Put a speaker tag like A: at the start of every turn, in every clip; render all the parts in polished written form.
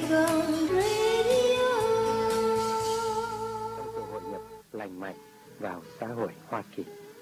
A: Vâng Radio.
B: Trong cuộc hội nhập lành mạnh vào xã hội Hoa Kỳ.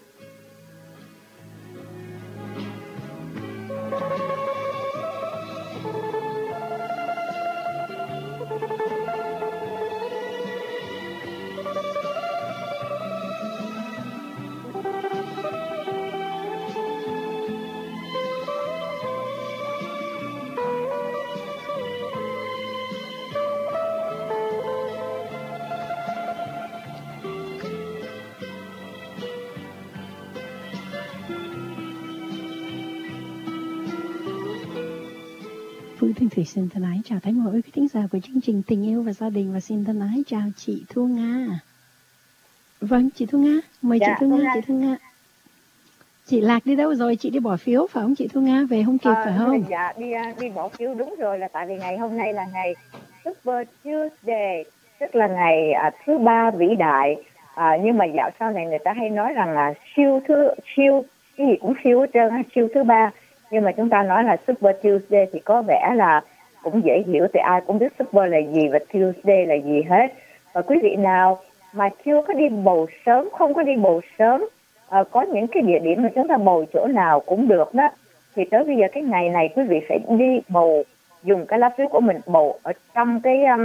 C: Phương Thanh Thủy xin thân ái chào tất cả mọi quý thính giả của chương trình Tình Yêu và Gia Đình, và xin thân ái chào chị Thu Nga. Vâng, chị Thu Nga, mời chị Thu Nga, chị Thu Nga. Chị Lạc đi đâu rồi? Chị đi bỏ phiếu phải không chị Thu Nga? Về không kịp phải không?
D: Dạ, đi bỏ phiếu đúng rồi, là tại vì ngày hôm nay là ngày Super Tuesday, tức là ngày thứ ba vĩ đại. Nhưng mà dạo sau này người ta hay nói rằng là siêu cái gì cũng siêu hết trơn, siêu thứ ba. Nhưng mà chúng ta nói là Super Tuesday thì có vẻ là cũng dễ hiểu, thì ai cũng biết Super là gì và Tuesday là gì hết. Và quý vị nào mà chưa có đi bầu sớm, không có đi bầu sớm, có những cái địa điểm mà chúng ta bầu chỗ nào cũng được đó, thì tới bây giờ cái ngày này quý vị phải đi bầu, dùng cái lá phiếu của mình bầu ở trong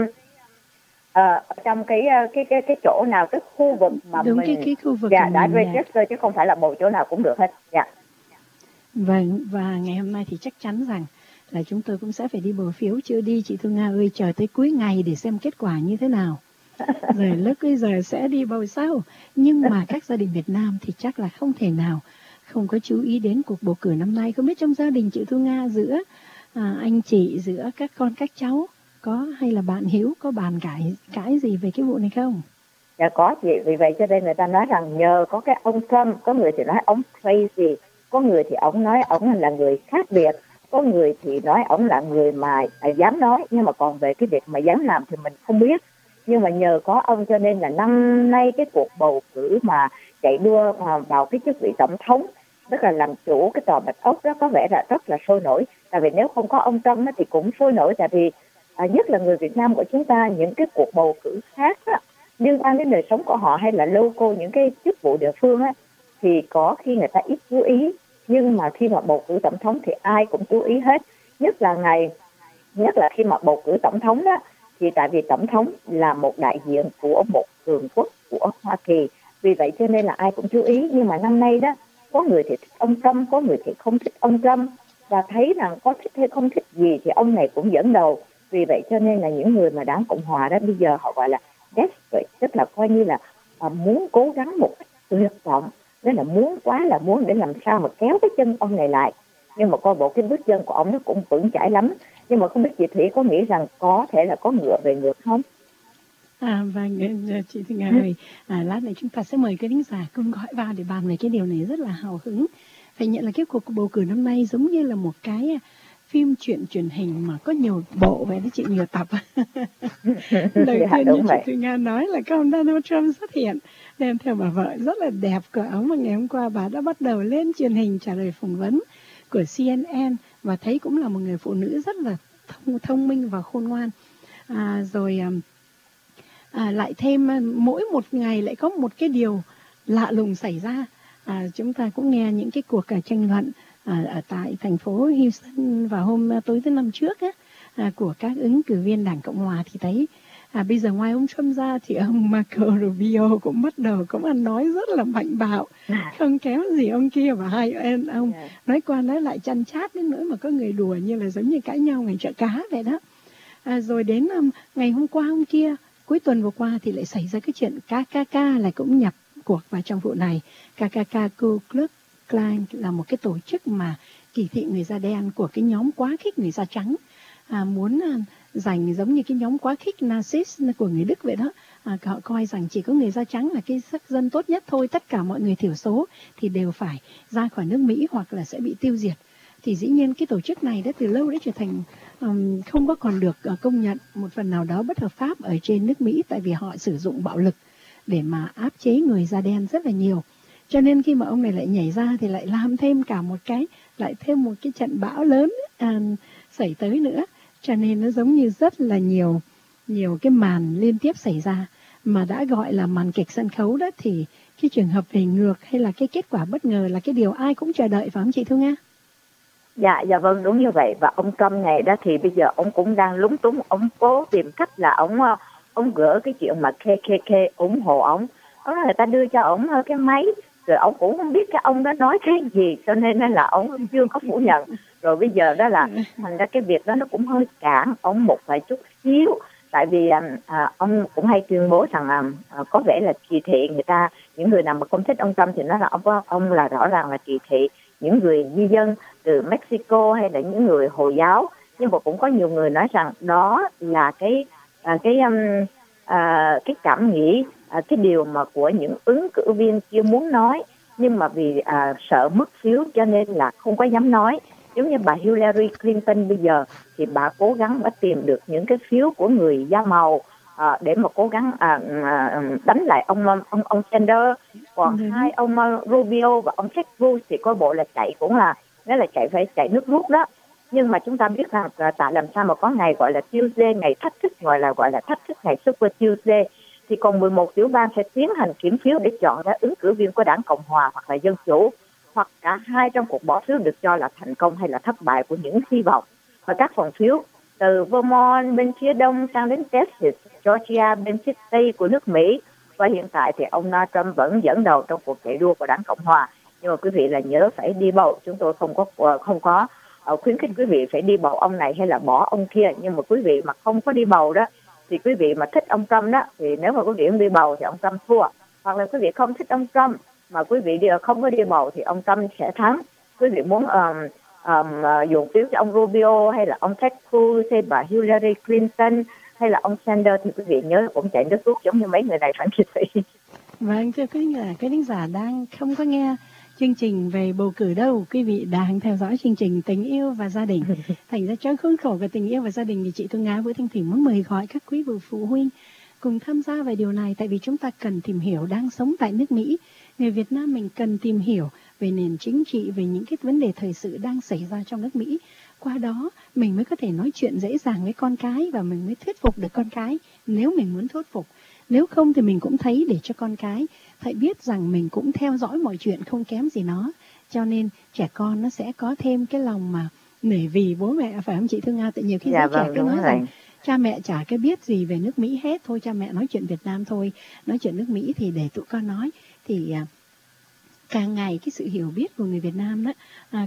D: cái chỗ nào, cái khu vực mà
C: đúng,
D: mình
C: cái khu vực
D: đã register, chứ không phải là bầu chỗ nào cũng được hết. Dạ.
C: Vâng, và ngày hôm nay thì chắc chắn rằng là chúng tôi cũng sẽ phải đi bầu phiếu. Chưa đi chị Thu Nga ơi, chờ tới cuối ngày để xem kết quả như thế nào. Rồi lúc bây giờ sẽ đi bầu sau. Nhưng mà các gia đình Việt Nam thì chắc là không thể nào không có chú ý đến cuộc bầu cử năm nay. Không biết trong gia đình chị Thu Nga, giữa anh chị, giữa các con các cháu có, hay là bạn Hiếu có bàn cãi gì về cái vụ này không?
D: Dạ có chị, vì vậy cho nên người ta nói rằng nhờ có cái ông Trump, có người thì nói ông crazy, có người thì ông nói ông là người khác biệt, có người thì nói ông là người mà dám nói, nhưng mà còn về cái việc mà dám làm thì mình không biết. Nhưng mà nhờ có ông cho nên là năm nay cái cuộc bầu cử mà chạy đua vào cái chức vị tổng thống, tức là làm chủ cái tòa Bạch Ốc đó, có vẻ là rất là sôi nổi. Tại vì nếu không có ông Trump thì cũng sôi nổi, tại vì nhất là người Việt Nam của chúng ta, những cái cuộc bầu cử khác á, liên quan đến đời sống của họ hay là local, những cái chức vụ địa phương á, thì có khi người ta ít chú ý. Nhưng mà khi mà bầu cử tổng thống thì ai cũng chú ý hết. Nhất là khi mà bầu cử tổng thống đó, thì tại vì tổng thống là một đại diện của một cường quốc của Hoa Kỳ, vì vậy cho nên là ai cũng chú ý. Nhưng mà năm nay đó, có người thì thích ông Trump, có người thì không thích ông Trump, và thấy rằng có thích hay không thích gì thì ông này cũng dẫn đầu. Vì vậy cho nên là những người mà đảng Cộng Hòa đó bây giờ họ gọi là desperate, tức là coi như là muốn cố gắng một cách tuyệt vọng, đó là muốn quá là muốn để làm sao mà kéo cái chân ông này lại. Nhưng mà coi bộ cái bước chân của ông nó cũng vững chãi lắm. Nhưng mà không biết chị Thủy có nghĩ rằng có thể là có ngựa về ngược không?
C: Vâng, chị Thủy Nga ơi, lát này chúng ta sẽ mời cái thính giả cùng gọi vào để bàn về cái điều này rất là hào hứng. Phải nhận là cái cuộc bầu cử năm nay giống như là một cái phim truyền hình mà có nhiều bộ vậy đó chị, nhiều tập. Đầu tiên như chị Thủy Nga nói là cái ông Donald Trump xuất hiện đem theo bà vợ rất là đẹp của ông, mà ngày hôm qua bà đã bắt đầu lên truyền hình trả lời phỏng vấn của CNN, và thấy cũng là một người phụ nữ rất là thông minh và khôn ngoan. Lại thêm mỗi một ngày lại có một cái điều lạ lùng xảy ra. Chúng ta cũng nghe những cái cuộc tranh luận ở tại thành phố Houston vào hôm tối thứ năm trước của các ứng cử viên đảng Cộng Hòa, thì thấy bây giờ ngoài ông Trump ra thì ông Marco Rubio cũng bắt đầu cũng ăn nói rất là mạnh bạo, không kém gì ông kia, và hai ông nói qua nói lại chăn chát đến nỗi mà có người đùa như là giống như cãi nhau ngày chợ cá vậy đó. Rồi đến ngày hôm qua hôm kia, cuối tuần vừa qua thì lại xảy ra cái chuyện KKK lại cũng nhập cuộc vào trong vụ này. KKK, Ku Klux Klan, là một cái tổ chức mà kỳ thị người da đen của cái nhóm quá khích người da trắng, muốn giành giống như cái nhóm quá khích Nazis của người Đức vậy đó. Họ coi rằng chỉ có người da trắng là cái sắc dân tốt nhất thôi, tất cả mọi người thiểu số thì đều phải ra khỏi nước Mỹ hoặc là sẽ bị tiêu diệt. Thì dĩ nhiên cái tổ chức này đã từ lâu đã trở thành không có còn được công nhận, một phần nào đó bất hợp pháp ở trên nước Mỹ, tại vì họ sử dụng bạo lực để mà áp chế người da đen rất là nhiều. Cho nên khi mà ông này lại nhảy ra thì lại làm thêm cả một cái, lại thêm một cái trận bão lớn xảy tới nữa. cho nên nó giống như rất là nhiều cái màn liên tiếp xảy ra, mà đã gọi là màn kịch sân khấu đó, thì cái trường hợp về ngược hay là cái kết quả bất ngờ là cái điều ai cũng chờ đợi, phải không chị Thu Nga?
D: Dạ vâng, đúng như vậy. Và ông Trump này đó thì bây giờ ông cũng đang lúng túng, ông cố tìm cách là ông gỡ cái chuyện mà KKK ủng hộ ông. Đó là người ta đưa cho ông cái máy, rồi ông cũng không biết cái ông đó nói cái gì, cho nên là ông chưa có phủ nhận. Rồi bây giờ đó là thành ra cái việc đó nó cũng hơi cản ông một vài chút xíu, tại vì ông cũng hay tuyên bố rằng có vẻ là kỳ thị người ta, những người nào mà không thích ông Trump thì nói là ông là rõ ràng là kỳ thị những người di dân từ Mexico hay là những người Hồi giáo. Nhưng mà cũng có nhiều người nói rằng đó là cái cảm nghĩ, cái điều mà của những ứng cử viên kia muốn nói, nhưng mà vì sợ mất phiếu cho nên là không có dám nói. Giống như bà Hillary Clinton bây giờ thì bà cố gắng đã tìm được những cái phiếu của người da màu để mà cố gắng đánh lại ông Sanders. Còn hai ông Rubio và ông Ted Cruz thì coi bộ là chạy cũng là nghĩa là phải chạy nước rút đó. Nhưng mà chúng ta biết rằng tại làm sao mà có ngày gọi là Tuesday, ngày thách thức, gọi là thách thức ngày Super Tuesday, thì còn 11 tiểu bang sẽ tiến hành kiểm phiếu để chọn ra ứng cử viên của đảng Cộng hòa hoặc là Dân chủ, hoặc cả hai trong cuộc bỏ phiếu được cho là thành công hay là thất bại của những hy vọng. Và các phòng phiếu từ Vermont bên phía đông sang đến Texas, Georgia bên phía tây của nước Mỹ, và hiện tại thì ông Donald Trump vẫn dẫn đầu trong cuộc chạy đua của đảng Cộng hòa. Nhưng mà quý vị là nhớ phải đi bầu, chúng tôi không có khuyến khích quý vị phải đi bầu ông này hay là bỏ ông kia. Nhưng mà quý vị mà không có đi bầu đó, thì quý vị mà thích ông Trump đó, thì nếu mà quý vị không đi bầu thì ông Trump thua. Hoặc là quý vị không thích ông Trump mà quý vị không có đi bầu thì ông Trump sẽ thắng. Quý vị muốn dùng phiếu cho ông Rubio hay là ông Ted Cruz hay bà Hillary Clinton hay là ông Sanders thì quý vị nhớ cũng chạy nước rút giống như mấy người này phản kỳ thị.
C: Vâng, thưa quý thính giả đang không có nghe chương trình về bầu cử đâu, quý vị đang theo dõi chương trình Tình yêu và gia đình. Thành ra trong khuôn khổ của Tình yêu và gia đình thì chị Thu Nga với Thanh Thủy muốn mời gọi các quý vị phụ huynh cùng tham gia về điều này, tại vì chúng ta cần tìm hiểu, đang sống tại nước Mỹ, người Việt Nam mình cần tìm hiểu về nền chính trị, về những cái vấn đề thời sự đang xảy ra trong nước Mỹ. Qua đó mình mới có thể nói chuyện dễ dàng với con cái và mình mới thuyết phục được con cái nếu mình muốn thuyết phục. Nếu không thì mình cũng thấy để cho con cái phải biết rằng mình cũng theo dõi mọi chuyện không kém gì nó. Cho nên trẻ con nó sẽ có thêm cái lòng mà nể vì bố mẹ, phải không chị Thu Nga? Tại nhiều khi trẻ cứ nói rằng cha mẹ chả cái biết gì về nước Mỹ hết, thôi cha mẹ nói chuyện Việt Nam thôi, nói chuyện nước Mỹ thì để tụi con nói. Thì càng ngày cái sự hiểu biết của người Việt Nam đó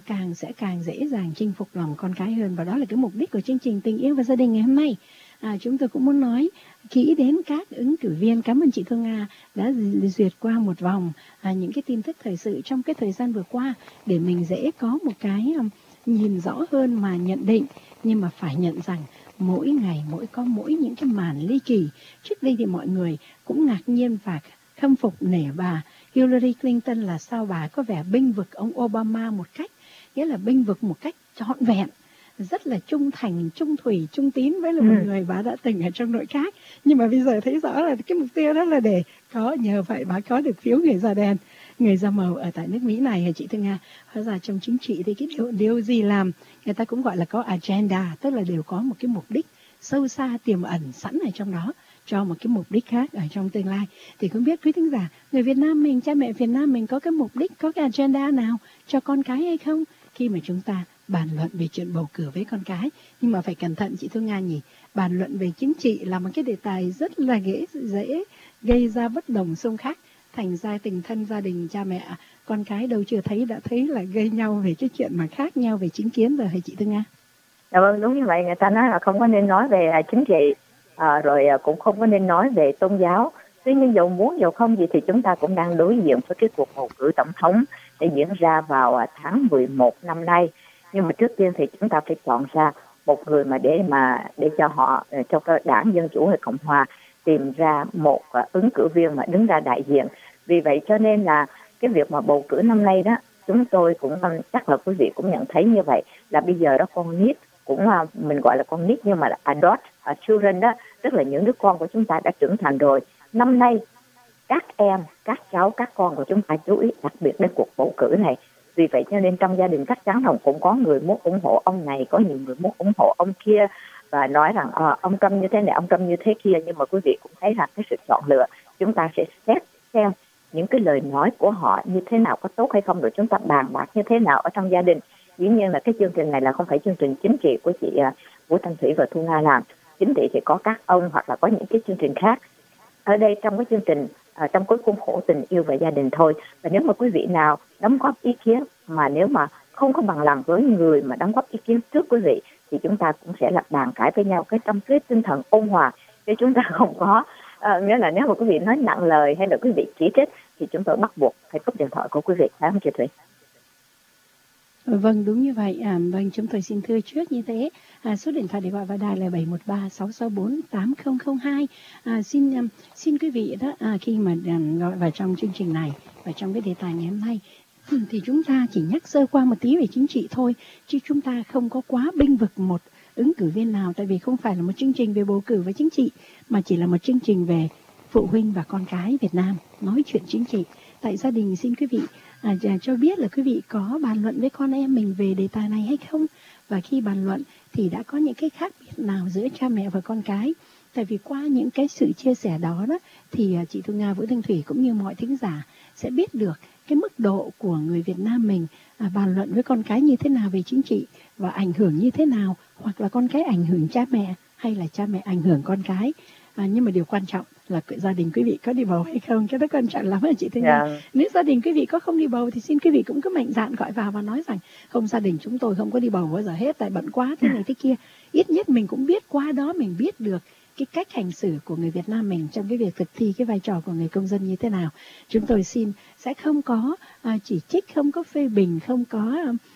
C: càng dễ dàng chinh phục lòng con cái hơn. Và đó là cái mục đích của chương trình Tình yêu và gia đình ngày hôm nay. Chúng tôi cũng muốn nói kỹ đến các ứng cử viên. Cảm ơn chị Thu Nga đã duyệt qua một vòng những cái tin tức thời sự trong cái thời gian vừa qua để mình dễ có một cái nhìn rõ hơn mà nhận định. Nhưng mà phải nhận rằng mỗi ngày có những cái màn ly kỳ. Trước đây thì mọi người cũng ngạc nhiên và khâm phục nể bà Hillary Clinton là sao bà có vẻ bênh vực ông Obama một cách, nghĩa là bênh vực một cách trọn vẹn, rất là trung thành, trung thủy, trung tín với là một người bà đã từng ở trong nội các. Nhưng mà bây giờ thấy rõ là cái mục tiêu đó là để nhờ vậy bà có được phiếu người da đen, người da màu ở tại nước Mỹ này hả chị Thư Nga? Hóa ra trong chính trị thì cái điều gì làm người ta cũng gọi là có agenda, tức là đều có một cái mục đích sâu xa tiềm ẩn sẵn ở trong đó cho một cái mục đích khác ở trong tương lai. Thì không biết quý thính giả, người Việt Nam mình, cha mẹ Việt Nam mình có cái mục đích, có cái agenda nào cho con cái hay không khi mà chúng ta bàn luận về chuyện bầu cử với con cái? Nhưng mà phải cẩn thận chị Thu Nga nhỉ, bàn luận về chính trị là một cái đề tài rất là dễ gây ra bất đồng xung khắc, thành ra tình thân gia đình cha mẹ con cái đâu chưa thấy đã thấy là gây nhau về cái chuyện mà khác nhau về chính kiến rồi hả chị Thu Nga?
D: Dạ vâng, đúng như vậy. Người ta nói là không có nên nói về chính trị, rồi cũng không có nên nói về tôn giáo. Tuy nhiên dầu muốn dầu không gì thì chúng ta cũng đang đối diện với cái cuộc bầu cử tổng thống để diễn ra vào tháng 11 năm nay. Nhưng mà trước tiên thì chúng ta phải chọn ra một người để cho họ, cho cái đảng Dân Chủ hay Cộng Hòa tìm ra một ứng cử viên mà đứng ra đại diện. Vì vậy cho nên là cái việc mà bầu cử năm nay đó, chúng tôi cũng chắc là quý vị cũng nhận thấy như vậy, là bây giờ đó con nít cũng mình gọi là con nít nhưng mà là adult children đó, tức là những đứa con của chúng ta đã trưởng thành rồi. Năm nay các em, các cháu, các con của chúng ta chú ý đặc biệt đến cuộc bầu cử này. Vì vậy cho nên trong gia đình chắc chắn cũng có người muốn ủng hộ ông này, có nhiều người muốn ủng hộ ông kia. và nói rằng ông Trump như thế này, ông Trump như thế kia. Nhưng mà quý vị cũng thấy rằng cái sự chọn lựa, chúng ta sẽ xét xem những cái lời nói của họ như thế nào, có tốt hay không, rồi chúng ta bàn bạc như thế nào ở trong gia đình. Dĩ nhiên là cái chương trình này là không phải chương trình chính trị của chị Vũ Thanh Thủy và Thu Nga làm. Chính trị thì có các ông hoặc là có những cái chương trình khác. Ở đây trong cái chương trình, trong cái khuôn khổ tình yêu và gia đình thôi. Và nếu mà quý vị nào đóng góp ý kiến mà nếu mà không có bằng lòng với người mà đóng góp ý kiến trước quý vị, thì chúng ta cũng sẽ là bàn cãi với nhau trong cái tinh thần ôn hòa, chứ chúng ta không có nghĩa là nếu mà quý vị nói nặng lời hay là quý vị chỉ trích thì chúng tôi bắt buộc phải cúp điện thoại của quý vị, phải không chị Thủy?
C: Vâng, đúng như vậy. Vâng, chúng tôi xin thưa trước như thế. Số điện thoại để gọi vào đài là 713-664-8002. Xin quý vị đó, khi mà gọi vào trong chương trình này và trong cái đề tài ngày hôm nay, thì chúng ta chỉ nhắc sơ qua một tí về chính trị thôi, chứ chúng ta không có quá bênh vực một ứng cử viên nào, tại vì không phải là một chương trình về bầu cử và chính trị, mà chỉ là một chương trình về phụ huynh và con cái Việt Nam nói chuyện chính trị. Tại gia đình, xin quý vị cho biết là quý vị có bàn luận với con em mình về đề tài này hay không, và khi bàn luận thì đã có những cái khác biệt nào giữa cha mẹ và con cái. Tại vì qua những cái sự chia sẻ đó thì chị Thu Nga, Vũ Thanh Thủy cũng như mọi thính giả sẽ biết được cái mức độ của người Việt Nam mình bàn luận với con cái như thế nào về chính trị và ảnh hưởng như thế nào, hoặc là con cái ảnh hưởng cha mẹ hay là cha mẹ ảnh hưởng con cái. Nhưng mà điều quan trọng là gia đình quý vị có đi bầu hay không, cái đó quan trọng lắm chị Thu Nga. Nếu gia đình quý vị có không đi bầu thì xin quý vị cũng cứ mạnh dạn gọi vào và nói rằng không, gia đình chúng tôi không có đi bầu bao giờ hết, tại bận quá thế này thế kia. Ít nhất mình cũng biết qua đó mình biết được cái cách hành xử của người Việt Nam mình trong cái việc thực thi cái vai trò của người công dân như thế nào. Chúng tôi sẽ không có chỉ trích, không có phê bình, không có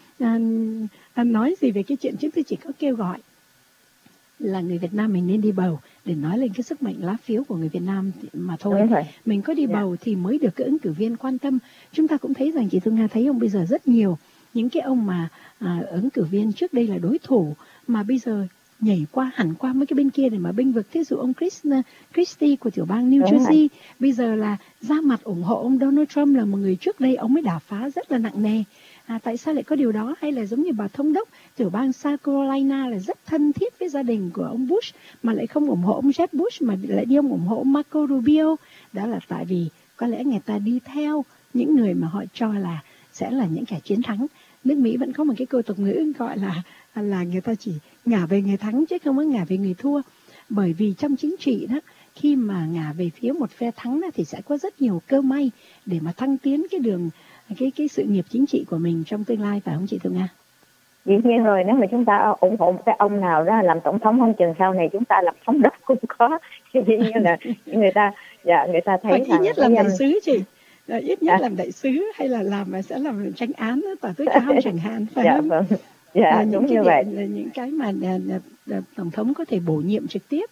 C: nói gì về cái chuyện, chúng tôi chỉ có kêu gọi là người Việt Nam mình nên đi bầu để nói lên cái sức mạnh lá phiếu của người Việt Nam mà thôi. Mình có đi bầu thì mới được cái ứng cử viên quan tâm. Chúng ta cũng thấy rằng chị Thu Nga thấy không, bây giờ rất nhiều những cái ông mà ứng cử viên trước đây là đối thủ mà bây giờ nhảy hẳn qua mấy cái bên kia để mà bênh vực. Thí dụ ông Christie của tiểu bang New Jersey bây giờ là ra mặt ủng hộ ông Donald Trump, là một người trước đây ông mới đả phá rất là nặng nề. Tại sao lại có điều đó? Hay là giống như bà thống đốc tiểu bang South Carolina là rất thân thiết với gia đình của ông Bush mà lại không ủng hộ ông Jeb Bush mà lại đi ủng hộ ông Marco Rubio. Đó là tại vì có lẽ người ta đi theo những người mà họ cho là sẽ là những kẻ chiến thắng. Nước Mỹ vẫn có một cái câu tục ngữ gọi là người ta chỉ ngả về người thắng chứ không có ngả về người thua. Bởi vì trong chính trị đó, khi mà ngả về phía một phe thắng đó, thì sẽ có rất nhiều cơ may để mà thăng tiến cái đường cái sự nghiệp chính trị của mình trong tương lai, phải không chị Thu Nga?
D: Dĩ nhiên rồi, nếu mà chúng ta ủng hộ một cái ông nào đó làm tổng thống, không chừng sau này chúng ta làm thống đốc cũng có. Dĩ nhiên là người ta thấy
C: hoặc ít nhất làm đại sứ chị, ít nhất làm đại sứ hay là sẽ làm tranh án tòa tối cao chẳng hạn, phải không?
D: Vâng. Đúng như vậy.
C: Là những cái mà tổng thống có thể bổ nhiệm trực tiếp.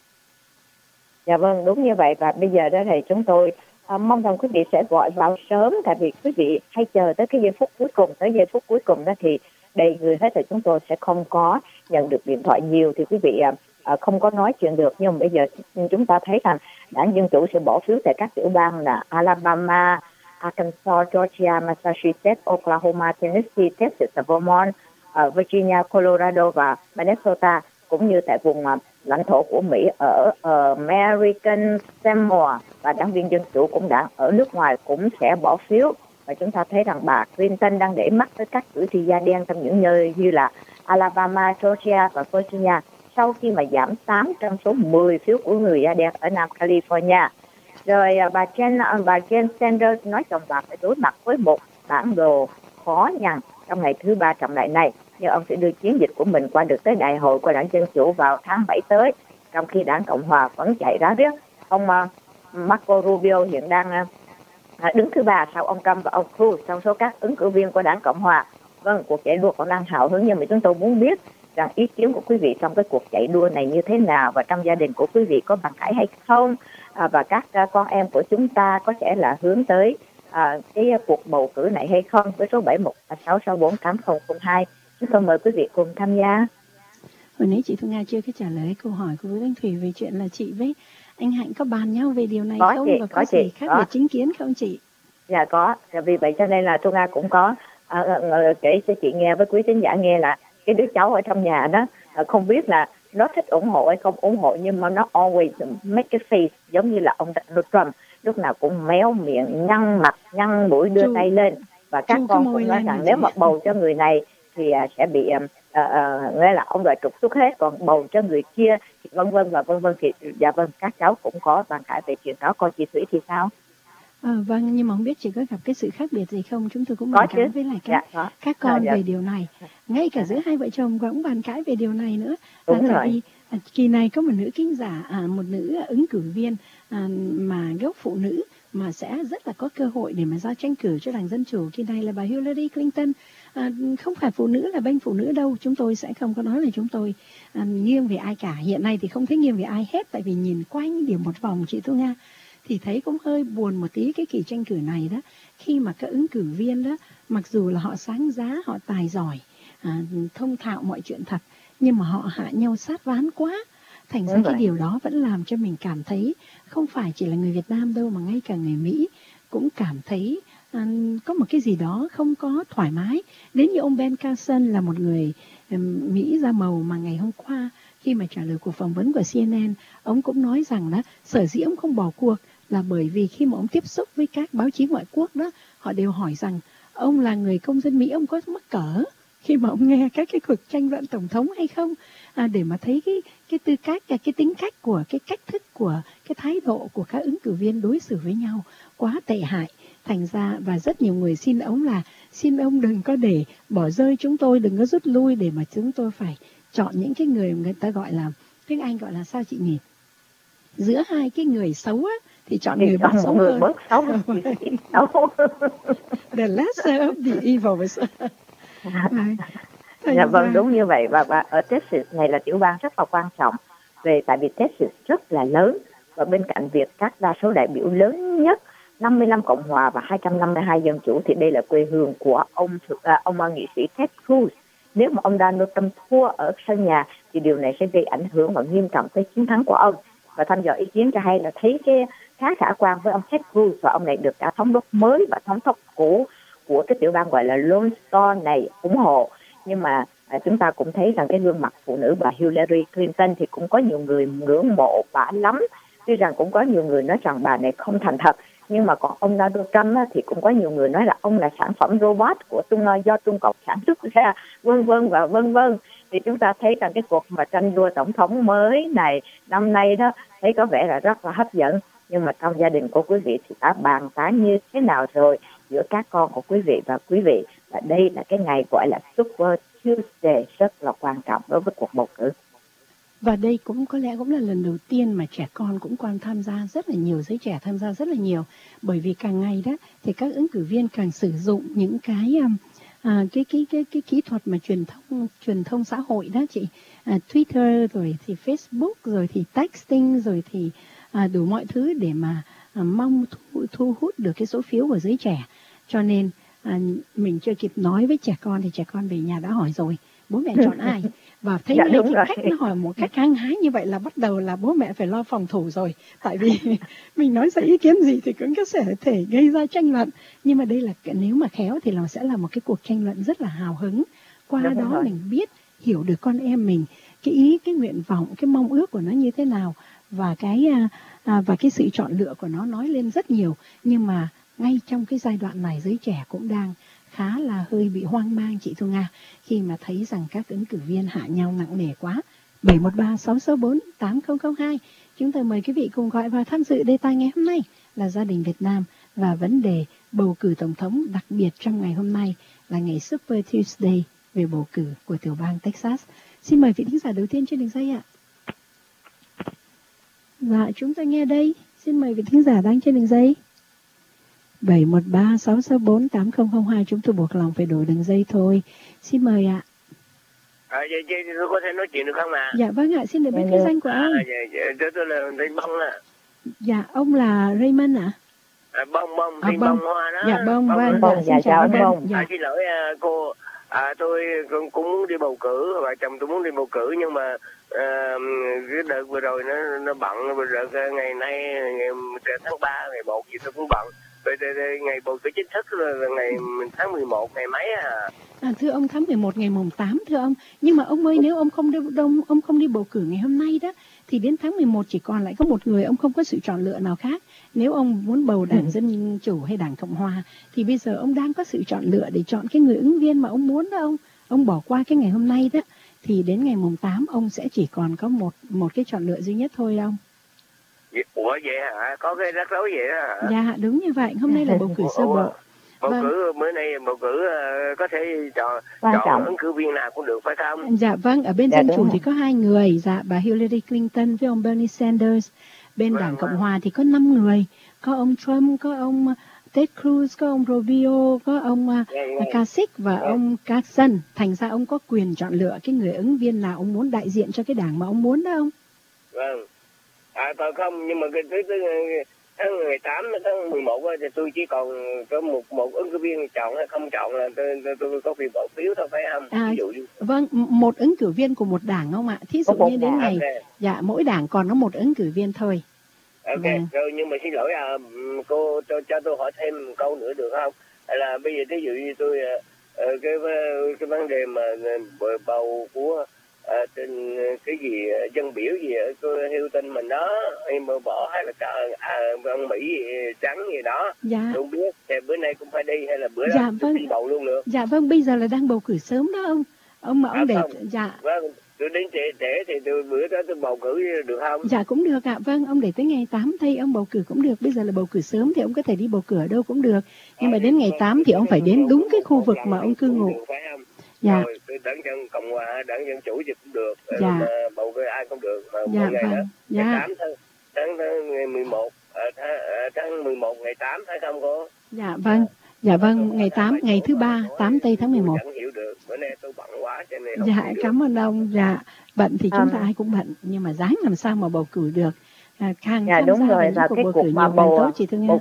D: Dạ vâng, đúng như vậy. Và bây giờ đó thì chúng tôi mong rằng quý vị sẽ gọi vào sớm, tại vì quý vị hay chờ tới cái giây phút cuối cùng. Tới giây phút cuối cùng đó thì đầy người hết, thì chúng tôi sẽ không có nhận được điện thoại nhiều, thì quý vị không có nói chuyện được. Nhưng mà bây giờ chúng ta thấy rằng đảng Dân Chủ sẽ bỏ phiếu tại các tiểu bang là Alabama, Arkansas, Georgia, Massachusetts, Oklahoma, Tennessee, Texas, Vermont, Virginia, Colorado và Minnesota, cũng như tại vùng lãnh thổ của Mỹ ở American Samoa. Và đảng viên Dân Chủ cũng đã ở nước ngoài cũng sẽ bỏ phiếu. Và chúng ta thấy rằng bà Clinton đang để mắt tới các cử tri da đen trong những nơi như là Alabama, Georgia và Virginia, sau khi mà giảm 8 trong số 10 phiếu của người da đen ở Nam California. Rồi bà Jen Sanders nói rằng bà phải đối mặt với một bản đồ khó nhằn trong ngày thứ 3 trọng đại này, nhưng ông sẽ đưa chiến dịch của mình qua được tới đại hội của đảng Dân Chủ vào tháng 7 tới, trong khi đảng Cộng Hòa vẫn chạy ráo riết. Ông Marco Rubio hiện đang đứng thứ 3 sau ông Trump và ông Cruz trong số các ứng cử viên của đảng Cộng Hòa. Vâng, cuộc chạy đua còn đang hào hứng, nhưng mà chúng tôi muốn biết rằng ý kiến của quý vị trong cái cuộc chạy đua này như thế nào, và trong gia đình của quý vị có bàn cãi hay không, và các con em của chúng ta có sẽ là hướng tới cái cuộc bầu cử này hay không, với số 716648002. Chúng tôi mời quý vị cùng tham gia.
C: Hồi nãy chị Thu Nga chưa có trả lời câu hỏi của Vũ Thanh Thủy về chuyện là chị với anh Hạnh có bàn nhau về điều này không, và có gì khác biệt chính kiến không chị?
D: Dạ có, vì vậy cho nên là Thu Nga cũng có kể cho chị nghe với quý thính giả nghe là cái đứa cháu ở trong nhà đó không biết là nó thích ủng hộ hay không ủng hộ, nhưng mà nó always make a face, giống như là ông Donald Trump lúc nào cũng méo miệng, nhăn mặt, nhăn mũi, đưa tay lên. Và các con cũng nói rằng nếu mà bầu cho người này thì sẽ bị nghĩa là ông đòi trục xuất hết, còn bầu cho người kia thì vân vân và vân vân. Thì dạ vâng, các cháu cũng có bàn cãi về chuyện đó. Con chị Thủy thì sao?
C: Vâng, nhưng mà không biết chị có gặp cái sự khác biệt gì không? Chúng tôi cũng bàn cãi với lại các con về điều này. Ngay cả giữa hai vợ chồng cũng bàn cãi về điều này nữa. Tại vì kỳ này có một nữ ký giả, một nữ ứng cử viên mà gốc phụ nữ mà sẽ rất là có cơ hội để mà ra tranh cử cho đảng Dân Chủ. Kỳ này là bà Hillary Clinton. Không phải phụ nữ là bên phụ nữ đâu. Chúng tôi sẽ không có nói là chúng tôi nghiêng về ai cả. Hiện nay thì không thấy nghiêng về ai hết, tại vì nhìn quanh điểm một vòng chị Thu Nga thì thấy cũng hơi buồn một tí cái kỳ tranh cử này đó, khi mà các ứng cử viên đó mặc dù là họ sáng giá, họ tài giỏi, thông thạo mọi chuyện thật, nhưng mà họ hạ nhau sát ván quá. Thành ra cái điều đó vẫn làm cho mình cảm thấy không phải chỉ là người Việt Nam đâu, mà ngay cả người Mỹ cũng cảm thấy có một cái gì đó không có thoải mái. Đến như ông Ben Carson là một người Mỹ da màu mà ngày hôm qua khi mà trả lời cuộc phỏng vấn của CNN, ông cũng nói rằng đó, sở dĩ ông không bỏ cuộc là bởi vì khi mà ông tiếp xúc với các báo chí ngoại quốc đó, họ đều hỏi rằng ông là người công dân Mỹ, ông có mắc cỡ khi mà ông nghe các cái cuộc tranh luận tổng thống hay không, để mà thấy cái tư cách, cái tính cách của cái cách thức của cái thái độ của các ứng cử viên đối xử với nhau quá tệ hại. Thành ra và rất nhiều người xin ông đừng có để bỏ rơi chúng tôi, đừng có rút lui để mà chúng tôi phải chọn những cái người ta gọi là, tiếng Anh gọi là sao chị nhỉ? Giữa hai cái người xấu á, thì chọn người bớt xấu hơn. The lesser of the evils.
D: Dạ vâng, đúng như vậy. Và ở Texas này là tiểu bang rất là quan trọng, tại vì Texas rất là lớn, và bên cạnh việc các đa số đại biểu lớn nhất 55 Cộng hòa và 252 Dân Chủ, thì đây là quê hương của ông nghị sĩ Ted Cruz. Nếu mà ông Donald Trump thua ở sân nhà thì điều này sẽ gây ảnh hưởng và nghiêm trọng tới chiến thắng của ông. Và thăm dò ý kiến cho hay là thấy cái khá khả quan với ông Ted Cruz, và ông này được cả thống đốc mới và thống đốc cũ của cái tiểu bang gọi là Lone Star này ủng hộ. Nhưng mà chúng ta cũng thấy rằng cái gương mặt phụ nữ bà Hillary Clinton thì cũng có nhiều người ngưỡng mộ bà lắm. Tuy rằng cũng có nhiều người nói rằng bà này không thành thật, nhưng mà còn ông Donald Trump thì cũng có nhiều người nói là ông là sản phẩm robot của do Trung Cộng sản xuất ra, vân vân và vân vân. Thì chúng ta thấy rằng cái cuộc mà tranh đua tổng thống mới này năm nay đó thấy có vẻ là rất là hấp dẫn. Nhưng mà trong gia đình của quý vị thì đã bàn tán như thế nào rồi giữa các con của quý vị và quý vị? Và đây là cái ngày gọi là Super Tuesday rất là quan trọng đối với cuộc bầu cử.
C: Và đây cũng có lẽ cũng là lần đầu tiên mà trẻ con cũng tham gia rất là nhiều, giới trẻ tham gia rất là nhiều. Bởi vì càng ngày đó thì các ứng cử viên càng sử dụng những cái kỹ thuật mà truyền thông xã hội đó chị, Twitter rồi thì Facebook rồi thì texting rồi thì đủ mọi thứ để mà mong thu hút được cái số phiếu của giới trẻ. Cho nên mình chưa kịp nói với trẻ con thì trẻ con về nhà đã hỏi rồi bố mẹ chọn ai, và thấy ngay cái cách nó hỏi một cách hăng hái như vậy là bắt đầu là bố mẹ phải lo phòng thủ rồi. Tại vì mình nói ra ý kiến gì thì cũng có thể gây ra tranh luận, nhưng mà đây là nếu mà khéo thì nó sẽ là một cái cuộc tranh luận rất là hào hứng. Qua đó mình biết hiểu được con em mình, cái ý, cái nguyện vọng, cái mong ước của nó như thế nào, và cái sự chọn lựa của nó nói lên rất nhiều. Nhưng mà ngay trong cái giai đoạn này giới trẻ cũng đang khá là hơi bị hoang mang chị Thu Nga, khi mà thấy rằng các ứng cử viên hạ nhau nặng nề quá. 713-664-8002. Chúng tôi mời quý vị cùng gọi vào tham dự đề tài ngày hôm nay là gia đình Việt Nam và vấn đề bầu cử tổng thống, đặc biệt trong ngày hôm nay là ngày Super Tuesday về bầu cử của tiểu bang Texas. Xin mời vị thính giả đầu tiên trên đường dây ạ. Dạ, chúng tôi nghe đây. Xin mời vị thính giả đang trên đường dây. 713-664-8002. Chúng tôi buộc lòng phải đổi đường dây thôi. Xin mời ạ.
E: Vậy tôi có thể nói chuyện được không ạ?
C: Dạ vâng ạ, xin được biết cái danh của ông.
E: Tôi là Bông ạ.
C: Dạ, ông là Raymond ạ?
E: Bông Hoa đó.
C: Dạ Bông,
D: dạ chào anh Bông.
E: Xin lỗi cô, tôi cũng muốn đi bầu cử, vợ chồng tôi muốn đi bầu cử, nhưng mà cái đợt vừa rồi nó bận, đợt ngày nay ngày tháng 3 ngày 1 gì tôi cũng bận. Ngày bầu cử chính thức là ngày tháng 11 ngày mấy
C: Thưa ông, tháng 11 ngày mùng 8 thưa ông. Nhưng mà ông ơi, nếu ông không đi bầu cử ngày hôm nay đó, thì đến tháng 11 chỉ còn lại có một người, ông không có sự chọn lựa nào khác. Nếu ông muốn bầu đảng Dân Chủ hay đảng Cộng Hòa, thì bây giờ ông đang có sự chọn lựa để chọn cái người ứng viên mà ông muốn đó ông. Ông bỏ qua cái ngày hôm nay đó, thì đến ngày mùng 8 ông sẽ chỉ còn có một cái chọn lựa duy nhất thôi ông.
E: Ủa vậy hả? Có cái rắc rối vậy đó hả?
C: Dạ đúng như vậy, hôm nay là bầu cử sơ bộ.
E: Bầu cử bữa nay bầu cử có thể chọn ứng cử viên nào cũng được phải không?
C: Dạ vâng, ở bên Dân Chủ thì có 2 người, dạ, bà Hillary Clinton với ông Bernie Sanders. Bên đảng Cộng Hòa thì có 5 người, có ông Trump, có ông Ted Cruz, có ông Rubio, có ông Kasich và ông Carson. Thành ra ông có quyền chọn lựa cái người ứng viên nào ông muốn đại diện cho cái đảng mà ông muốn đó ông.
E: Vâng. Còn không, nhưng mà cái tháng 18 tháng 11 thì tôi chỉ còn có một ứng cử viên chọn hay không chọn là tôi có quyền bỏ phiếu thôi phải không? Ví dụ như...
C: Vâng, một ứng cử viên của một đảng không ạ? Thí dụ như đến ngày dạ mỗi đảng còn có một ứng cử viên thôi.
E: Ok, rồi nhưng mà xin lỗi cô cho tôi hỏi thêm một câu nữa được không? Là bây giờ thí dụ như tôi cái vấn đề mà bầu của cái gì dân biểu gì ở Hilton mình đó em bỏ hay là ông Mỹ gì, trắng gì đó
C: dạ.
E: Tôi không biết thì bữa nay cũng phải đi hay là bữa đó
C: vâng.
E: bầu luôn được.
C: Dạ vâng, bây giờ là đang bầu cử sớm đó ông mà ông để
E: không.
C: Dạ
E: vâng, tôi đến trễ thì bữa đó tôi bầu cử được không?
C: Dạ cũng được ạ. Vâng, ông để tới ngày 8 thay ông bầu cử cũng được. Bây giờ là bầu cử sớm thì ông có thể đi bầu cử ở đâu cũng được. Nhưng mà đến ngày 8 thì ông phải đến đúng cái khu vực mà ông cư ngụ.
E: Dạ. Rồi tôi đảng Dân Cộng Hòa, đảng Dân Chủ gì cũng được.
C: Dạ.
E: Mà bầu cử ai cũng được. Mà
C: dạ
E: ngày
C: vâng.
E: đó,
C: dạ.
E: ngày 8 tháng ngày 11 tháng 11 ngày 8 phải không cô?
C: Dạ vâng. Dạ vâng, ngày 8, ngày thứ 3, 8 tây tháng 11.
E: Chẳng hiểu được, bữa nay tôi bận quá cho nên
C: dạ, cảm ơn ông. Dạ, bận thì chúng ta ai cũng bận, nhưng mà dáng làm sao mà bầu cử được.
D: Dạ đúng rồi, và cái cuộc mà bầu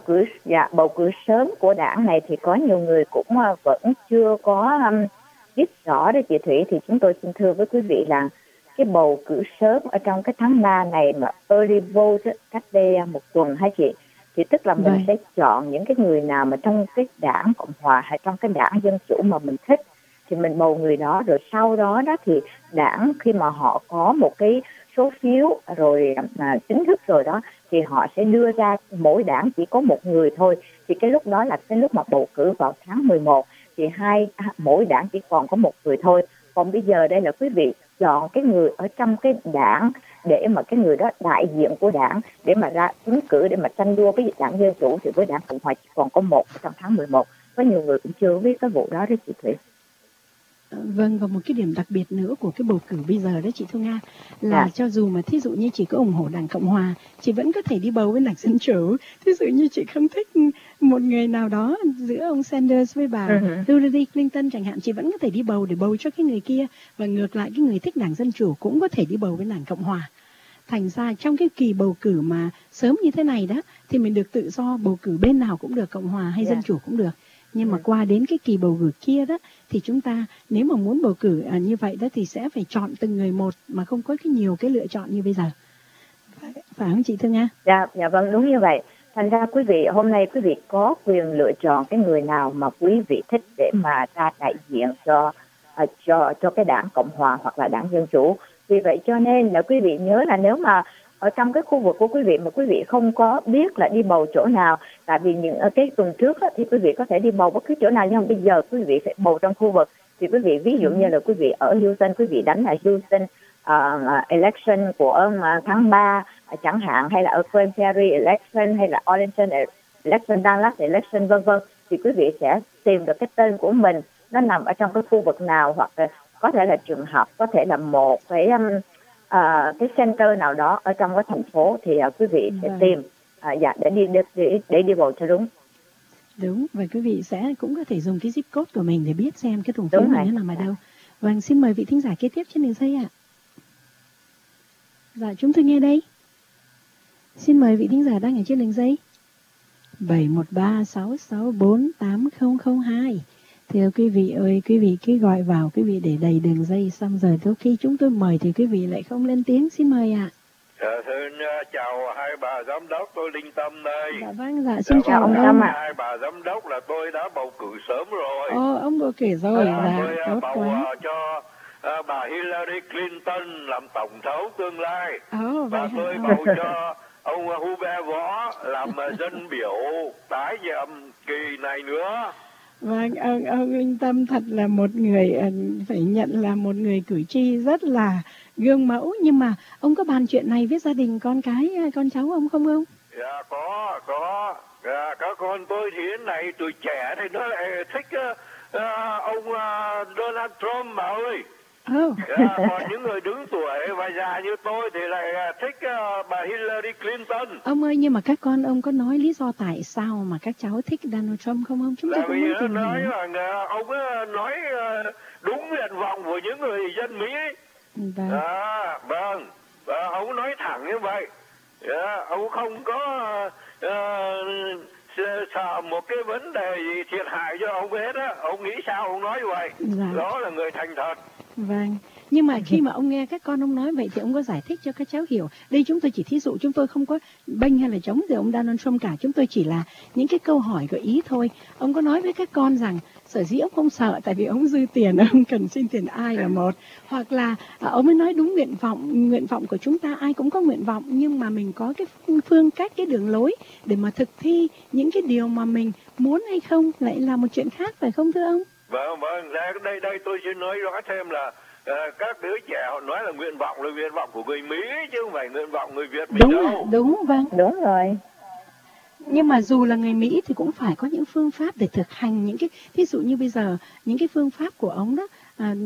D: cử sớm của đảng này thì có nhiều người cũng vẫn chưa có biết rõ đó chị Thủy. Thì chúng tôi xin thưa với quý vị là cái bầu cử sớm ở trong cái tháng 3 này mà early vote cách đây một tuần hả chị, thì tức là mình sẽ chọn những cái người nào mà trong cái đảng Cộng Hòa hay trong cái đảng Dân Chủ mà mình thích thì mình bầu người đó. Rồi sau đó thì đảng khi mà họ có một cái số phiếu rồi chính thức rồi đó thì họ sẽ đưa ra mỗi đảng chỉ có một người thôi. Thì cái lúc đó là cái lúc mà bầu cử vào tháng 11 thì mỗi đảng chỉ còn có một người thôi. Còn bây giờ đây là quý vị chọn cái người ở trong cái đảng để mà cái người đó đại diện của đảng để mà ra ứng cử để mà tranh đua với đảng Dân Chủ. Thì với đảng Cộng Hòa chỉ còn có một trong tháng 11. Có nhiều người cũng chưa biết cái vụ đó đấy chị Thủy.
C: Vâng, và một cái điểm đặc biệt nữa của cái bầu cử bây giờ đó chị Thu Nga là cho dù mà thí dụ như chị có ủng hộ đảng Cộng Hòa, chị vẫn có thể đi bầu với đảng Dân Chủ. Thí dụ như chị không thích một người nào đó giữa ông Sanders với bà Hillary Clinton chẳng hạn, chị vẫn có thể đi bầu để bầu cho cái người kia. Và ngược lại cái người thích đảng Dân Chủ cũng có thể đi bầu với đảng Cộng Hòa. Thành ra trong cái kỳ bầu cử mà sớm như thế này đó thì mình được tự do bầu cử bên nào cũng được, Cộng Hòa hay Dân Chủ cũng được. Nhưng mà qua đến cái kỳ bầu cử kia đó thì chúng ta nếu mà muốn bầu cử như vậy đó thì sẽ phải chọn từng người một mà không có nhiều cái lựa chọn như bây giờ. Phải không chị Thương Nga?
D: Dạ vâng, đúng như vậy. Thành ra quý vị hôm nay quý vị có quyền lựa chọn cái người nào mà quý vị thích để mà ra đại diện cho cái đảng Cộng Hòa hoặc là đảng Dân Chủ. Vì vậy cho nên là quý vị nhớ là nếu mà ở trong cái khu vực của quý vị mà quý vị không có biết là đi bầu chỗ nào, tại vì những cái tuần trước thì quý vị có thể đi bầu bất cứ chỗ nào, nhưng mà bây giờ quý vị phải bầu trong khu vực. Thì quý vị ví dụ như là quý vị ở Houston, quý vị đánh là Houston election của tháng 3 chẳng hạn, hay là ở Grand Prairie election, hay là Arlington election, Dallas election vân vân, thì quý vị sẽ tìm được cái tên của mình nó nằm ở trong cái khu vực nào, hoặc có thể là trường học, có thể là một cái center nào đó ở trong cái thành phố, thì quý vị sẽ tìm để đi bầu cho đúng.
C: Đúng, và quý vị sẽ cũng có thể dùng cái zip code của mình để biết xem cái thùng phiếu mình nó nằm ở đâu. Vâng, xin mời vị thính giả kế tiếp trên đường dây ạ. Dạ, chúng tôi nghe đây. Xin mời vị thính giả đang ở trên đường dây. 71366480002. Thưa quý vị ơi, quý vị cứ gọi vào, quý vị để đầy đường dây xong rồi đôi khi chúng tôi mời thì quý vị lại không lên tiếng. Xin mời ạ.
F: Xin chào hai bà giám đốc, tôi Đinh Tâm đây.
C: Dạ vâng, dạ xin chào
D: ông
C: ông.
D: Tâm ạ.
F: Hai bà giám đốc là tôi đã bầu cử sớm rồi.
C: Ông bầu cử rồi, dạ,
F: Tôi
C: tốt
F: bầu
C: quá.
F: cho bà Hillary Clinton làm tổng thống tương lai.
C: Vậy
F: Và
C: hả?
F: tôi bầu cho ông Hubert Võ làm dân biểu tái nhiệm kỳ này nữa.
C: Vâng, ông Linh Tâm thật là một người, phải nhận là một người cử tri rất là gương mẫu. Nhưng mà ông có bàn chuyện này với gia đình, con cái, con cháu ông không ông?
F: Dạ có. Các con tôi thì thế này, tuổi trẻ thì nó lại thích ông Donald Trump mà ơi. Còn những người đứng tuổi và già như tôi thì lại thích bà Hillary Clinton.
C: Ông ơi, nhưng mà các con ông có nói lý do tại sao mà các cháu thích Donald Trump không ông? Chúng tôi cũng muốn tìm hiểu.
F: Ông nói đúng nguyện vọng của những người dân Mỹ.
C: Vâng.
F: Vâng. Và ông nói thẳng như vậy. Ông không có sợ một cái vấn đề gì thiệt hại cho ông hết á. Ông nghĩ sao ông nói vậy.
C: Dạ.
F: Đó là người thành thật.
C: Vâng, nhưng mà khi mà ông nghe các con ông nói vậy thì ông có giải thích cho các cháu hiểu. Đây chúng tôi chỉ thí dụ, chúng tôi không có bênh hay là chống từ ông Donald Trump cả. Chúng tôi chỉ là những cái câu hỏi gợi ý thôi. Ông có nói với các con rằng sở dĩ ông không sợ tại vì ông dư tiền, ông cần xin tiền ai là một. Hoặc là ông mới nói đúng nguyện vọng của chúng ta, ai cũng có nguyện vọng. Nhưng mà mình có cái phương cách, cái đường lối để mà thực thi những cái điều mà mình muốn hay không lại là một chuyện khác, phải không thưa ông?
F: Vâng, đây tôi xin nói rõ thêm là các đứa trẻ họ nói là nguyện vọng của người Mỹ chứ không phải nguyện vọng người Việt mình đâu.
C: Đúng, vâng.
D: Đúng rồi.
C: Nhưng mà dù là người Mỹ thì cũng phải có những phương pháp để thực hành những cái, thí dụ như bây giờ những cái phương pháp của ông đó,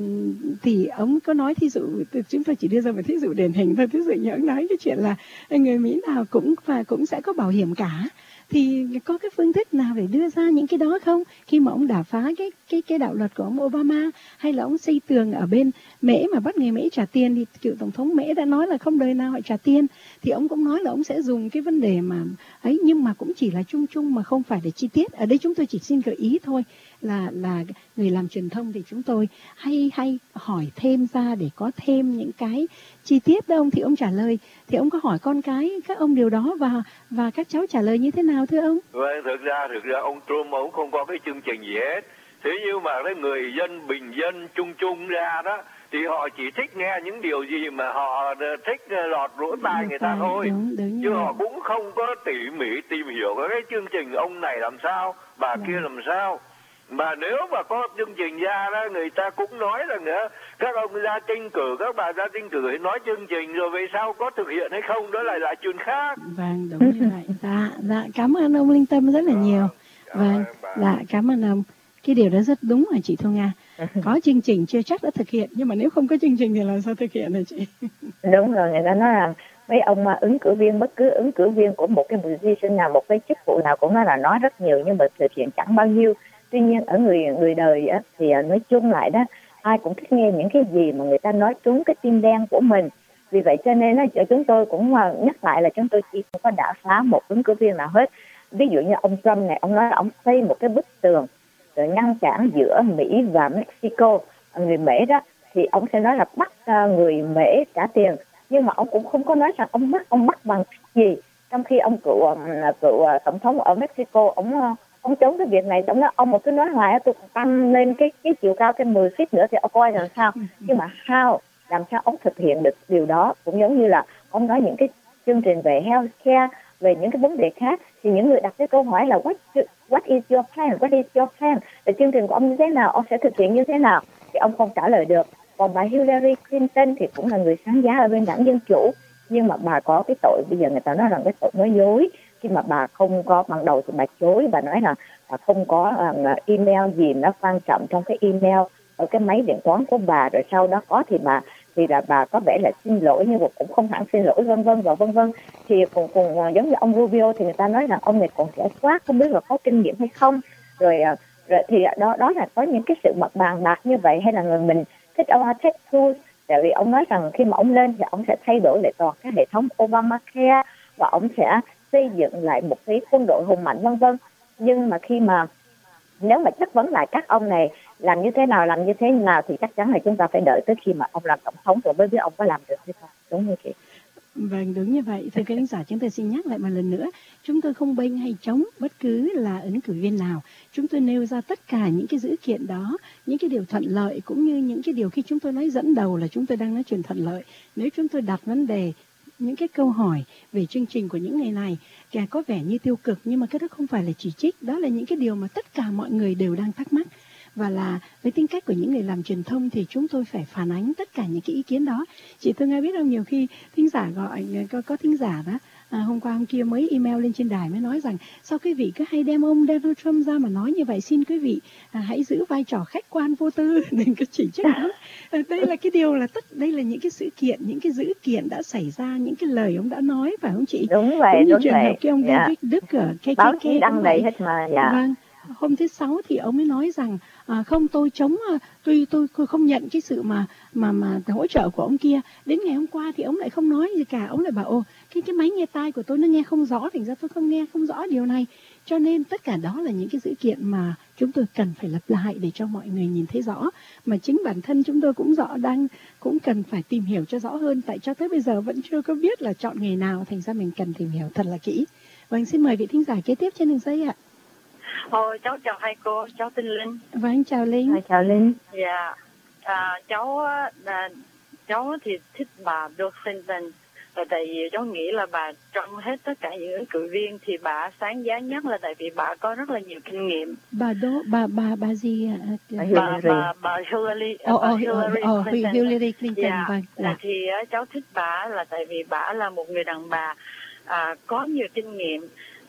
C: thì ông có nói thí dụ, chúng tôi chỉ đưa ra một thí dụ điển hình thôi. Thí dụ như ông nói cái chuyện là người Mỹ nào cũng sẽ có bảo hiểm cả, thì có cái phương thức nào để đưa ra những cái đó không? Khi mà ông đả phá cái đạo luật của ông Obama, hay là ông xây tường ở bên Mễ mà bắt người Mỹ trả tiền, thì cựu tổng thống Mễ đã nói là không đời nào họ trả tiền, thì ông cũng nói là ông sẽ dùng cái vấn đề mà ấy, nhưng mà cũng chỉ là chung chung mà không phải để chi tiết. Ở đây chúng tôi chỉ xin gợi ý thôi, là người làm truyền thông thì chúng tôi hay hỏi thêm ra để có thêm những cái chi tiết đó ông. Thì ông trả lời, thì ông có hỏi con cái các ông điều đó, và các cháu trả lời như thế nào thưa ông?
F: Vâng, thực ra ông Trump ông không có cái chương trình gì hết. Thế nhưng mà cái người dân bình dân chung ra đó thì họ chỉ thích nghe những điều gì mà họ thích lọt lỗ tai người ta thôi.
C: Đúng
F: chứ họ cũng không có tỉ mỉ tìm hiểu cái chương trình ông này làm sao, bà kia làm sao. Mà nếu mà có chương trình ra đó, người ta cũng nói là các ông ra tranh cử, các bà ra tranh cử nói chương trình rồi về sau có thực hiện hay không, đó lại là chuyện khác.
C: Vâng, đúng như vậy. Dạ, cảm ơn ông Linh Tâm rất là nhiều. Vâng, dạ, cảm ơn ông. Cái điều đó rất đúng rồi chị Thu Nga. Có chương trình chưa chắc đã thực hiện, nhưng mà nếu không có chương trình thì làm sao thực hiện hả chị?
D: Đúng rồi, người ta nói rằng mấy ông mà ứng cử viên, bất cứ ứng cử viên của một cái position nào, một cái chức vụ nào cũng nói là nói rất nhiều nhưng mà thực hiện chẳng bao nhiêu. Tuy nhiên ở người đời á, thì nói chung lại đó, ai cũng thích nghe những cái gì mà người ta nói trúng cái tim đen của mình. Vì vậy cho nên chúng tôi cũng nhắc lại là chúng tôi chỉ không có đả phá một ứng cử viên nào hết. Ví dụ như ông Trump này, ông nói là ông xây một cái bức tường rồi ngăn cản giữa Mỹ và Mexico. Người Mỹ đó thì ông sẽ nói là bắt người Mỹ trả tiền, nhưng mà ông cũng không có nói rằng ông bắt bằng gì. Trong khi ông cựu tổng thống ở Mexico, ông chống cái việc này, ông cứ nói hoài tôi tăng lên cái chiều cao thêm 10 feet nữa thì ông coi làm sao. Nhưng mà làm sao ông thực hiện được điều đó? Cũng giống như là ông nói những cái chương trình về healthcare, về những cái vấn đề khác, thì những người đặt cái câu hỏi là what is your plan? Thì chương trình của ông như thế nào, ông sẽ thực hiện như thế nào, thì ông không trả lời được. Còn bà Hillary Clinton thì cũng là người sáng giá ở bên đảng Dân Chủ, nhưng mà bà có cái tội, bây giờ người ta nói rằng cái tội nói dối. Khi mà bà không có, ban đầu thì bà chối, bà nói là bà không có email gì nó quan trọng trong cái email ở cái máy điện toán của bà, rồi sau đó có thì bà có vẻ là xin lỗi nhưng mà cũng không hẳn xin lỗi, vân vân. Thì cùng giống như ông Rubio thì người ta nói rằng ông này còn trẻ quá, không biết là có kinh nghiệm hay không. Rồi thì đó là có những cái sự bàn bạc như vậy. Hay là người mình thích ông Ted Cruz, tại vì ông nói rằng khi mà ông lên thì ông sẽ thay đổi lại toàn cái hệ thống Obamacare và ông sẽ xây dựng lại một cái quân đội hùng mạnh vân vân. Nhưng mà nếu mà chất vấn lại các ông này làm như thế nào thì chắc chắn là chúng ta phải đợi tới khi mà ông làm tổng thống rồi mới biết ông có làm được hay không. Đúng không chị?
C: Vâng, đúng như vậy. Thưa các khán giả, chúng tôi xin nhắc lại một lần nữa. Chúng tôi không bênh hay chống bất cứ là ứng cử viên nào. Chúng tôi nêu ra tất cả những cái dữ kiện đó, những cái điều thuận lợi cũng như những cái điều khi chúng tôi nói dẫn đầu là chúng tôi đang nói chuyện thuận lợi. Nếu chúng tôi đặt vấn đề, những cái câu hỏi về chương trình của những ngày này có vẻ như tiêu cực, nhưng mà cái đó không phải là chỉ trích. Đó là những cái điều mà tất cả mọi người đều đang thắc mắc. Và là với tính cách của những người làm truyền thông thì chúng tôi phải phản ánh tất cả những cái ý kiến đó. Chị Thương Nga biết không, nhiều khi thính giả gọi, có thính giả đó, hôm qua hôm kia mới email lên trên đài mới nói rằng sao quý vị cứ hay đem ông Donald Trump ra mà nói như vậy, xin quý vị hãy giữ vai trò khách quan vô tư, đừng có chỉ trích đó. Đây là cái điều là đây là những cái sự kiện, những cái dữ kiện đã xảy ra, những cái lời ông đã nói, phải không chị?
D: Đúng vậy,
C: cũng như
D: đúng
C: trường
D: vậy.
C: hợp cái ông
D: Dạ.
C: David Duke ở KKK
D: Báo chí đăng đầy hết mà. Dạ.
C: Vâng. Hôm thứ Sáu thì ông ấy nói rằng không, tôi chống, tôi không nhận cái sự mà hỗ trợ của ông kia. Đến ngày hôm qua thì ông lại không nói gì cả, ông lại bảo cái máy nghe tai của tôi nó nghe không rõ, thành ra tôi không nghe không rõ điều này. Cho nên tất cả đó là những cái dữ kiện mà chúng tôi cần phải lặp lại để cho mọi người nhìn thấy rõ, mà chính bản thân chúng tôi cũng cần phải tìm hiểu cho rõ hơn, tại cho tới bây giờ vẫn chưa có biết là chọn nghề nào, thành ra mình cần tìm hiểu thật là kỹ. Vâng, xin mời vị thính giả kế tiếp trên đường dây ạ.
G: Cháu chào hai cô, cháu tên Linh.
C: Vâng, chào Linh.
D: Chào Linh.
G: Dạ, cháu thì thích bà Bill Clinton. Rồi tại vì cháu nghĩ là bà trong hết tất cả những ứng cử viên thì bà sáng giá nhất, là tại vì bà có rất là nhiều kinh nghiệm.
C: Bà gì ạ?
G: Bà Hillary Clinton.
C: Dạ. Vâng.
G: Thì cháu thích bà là tại vì bà là một người đàn bà có nhiều kinh nghiệm.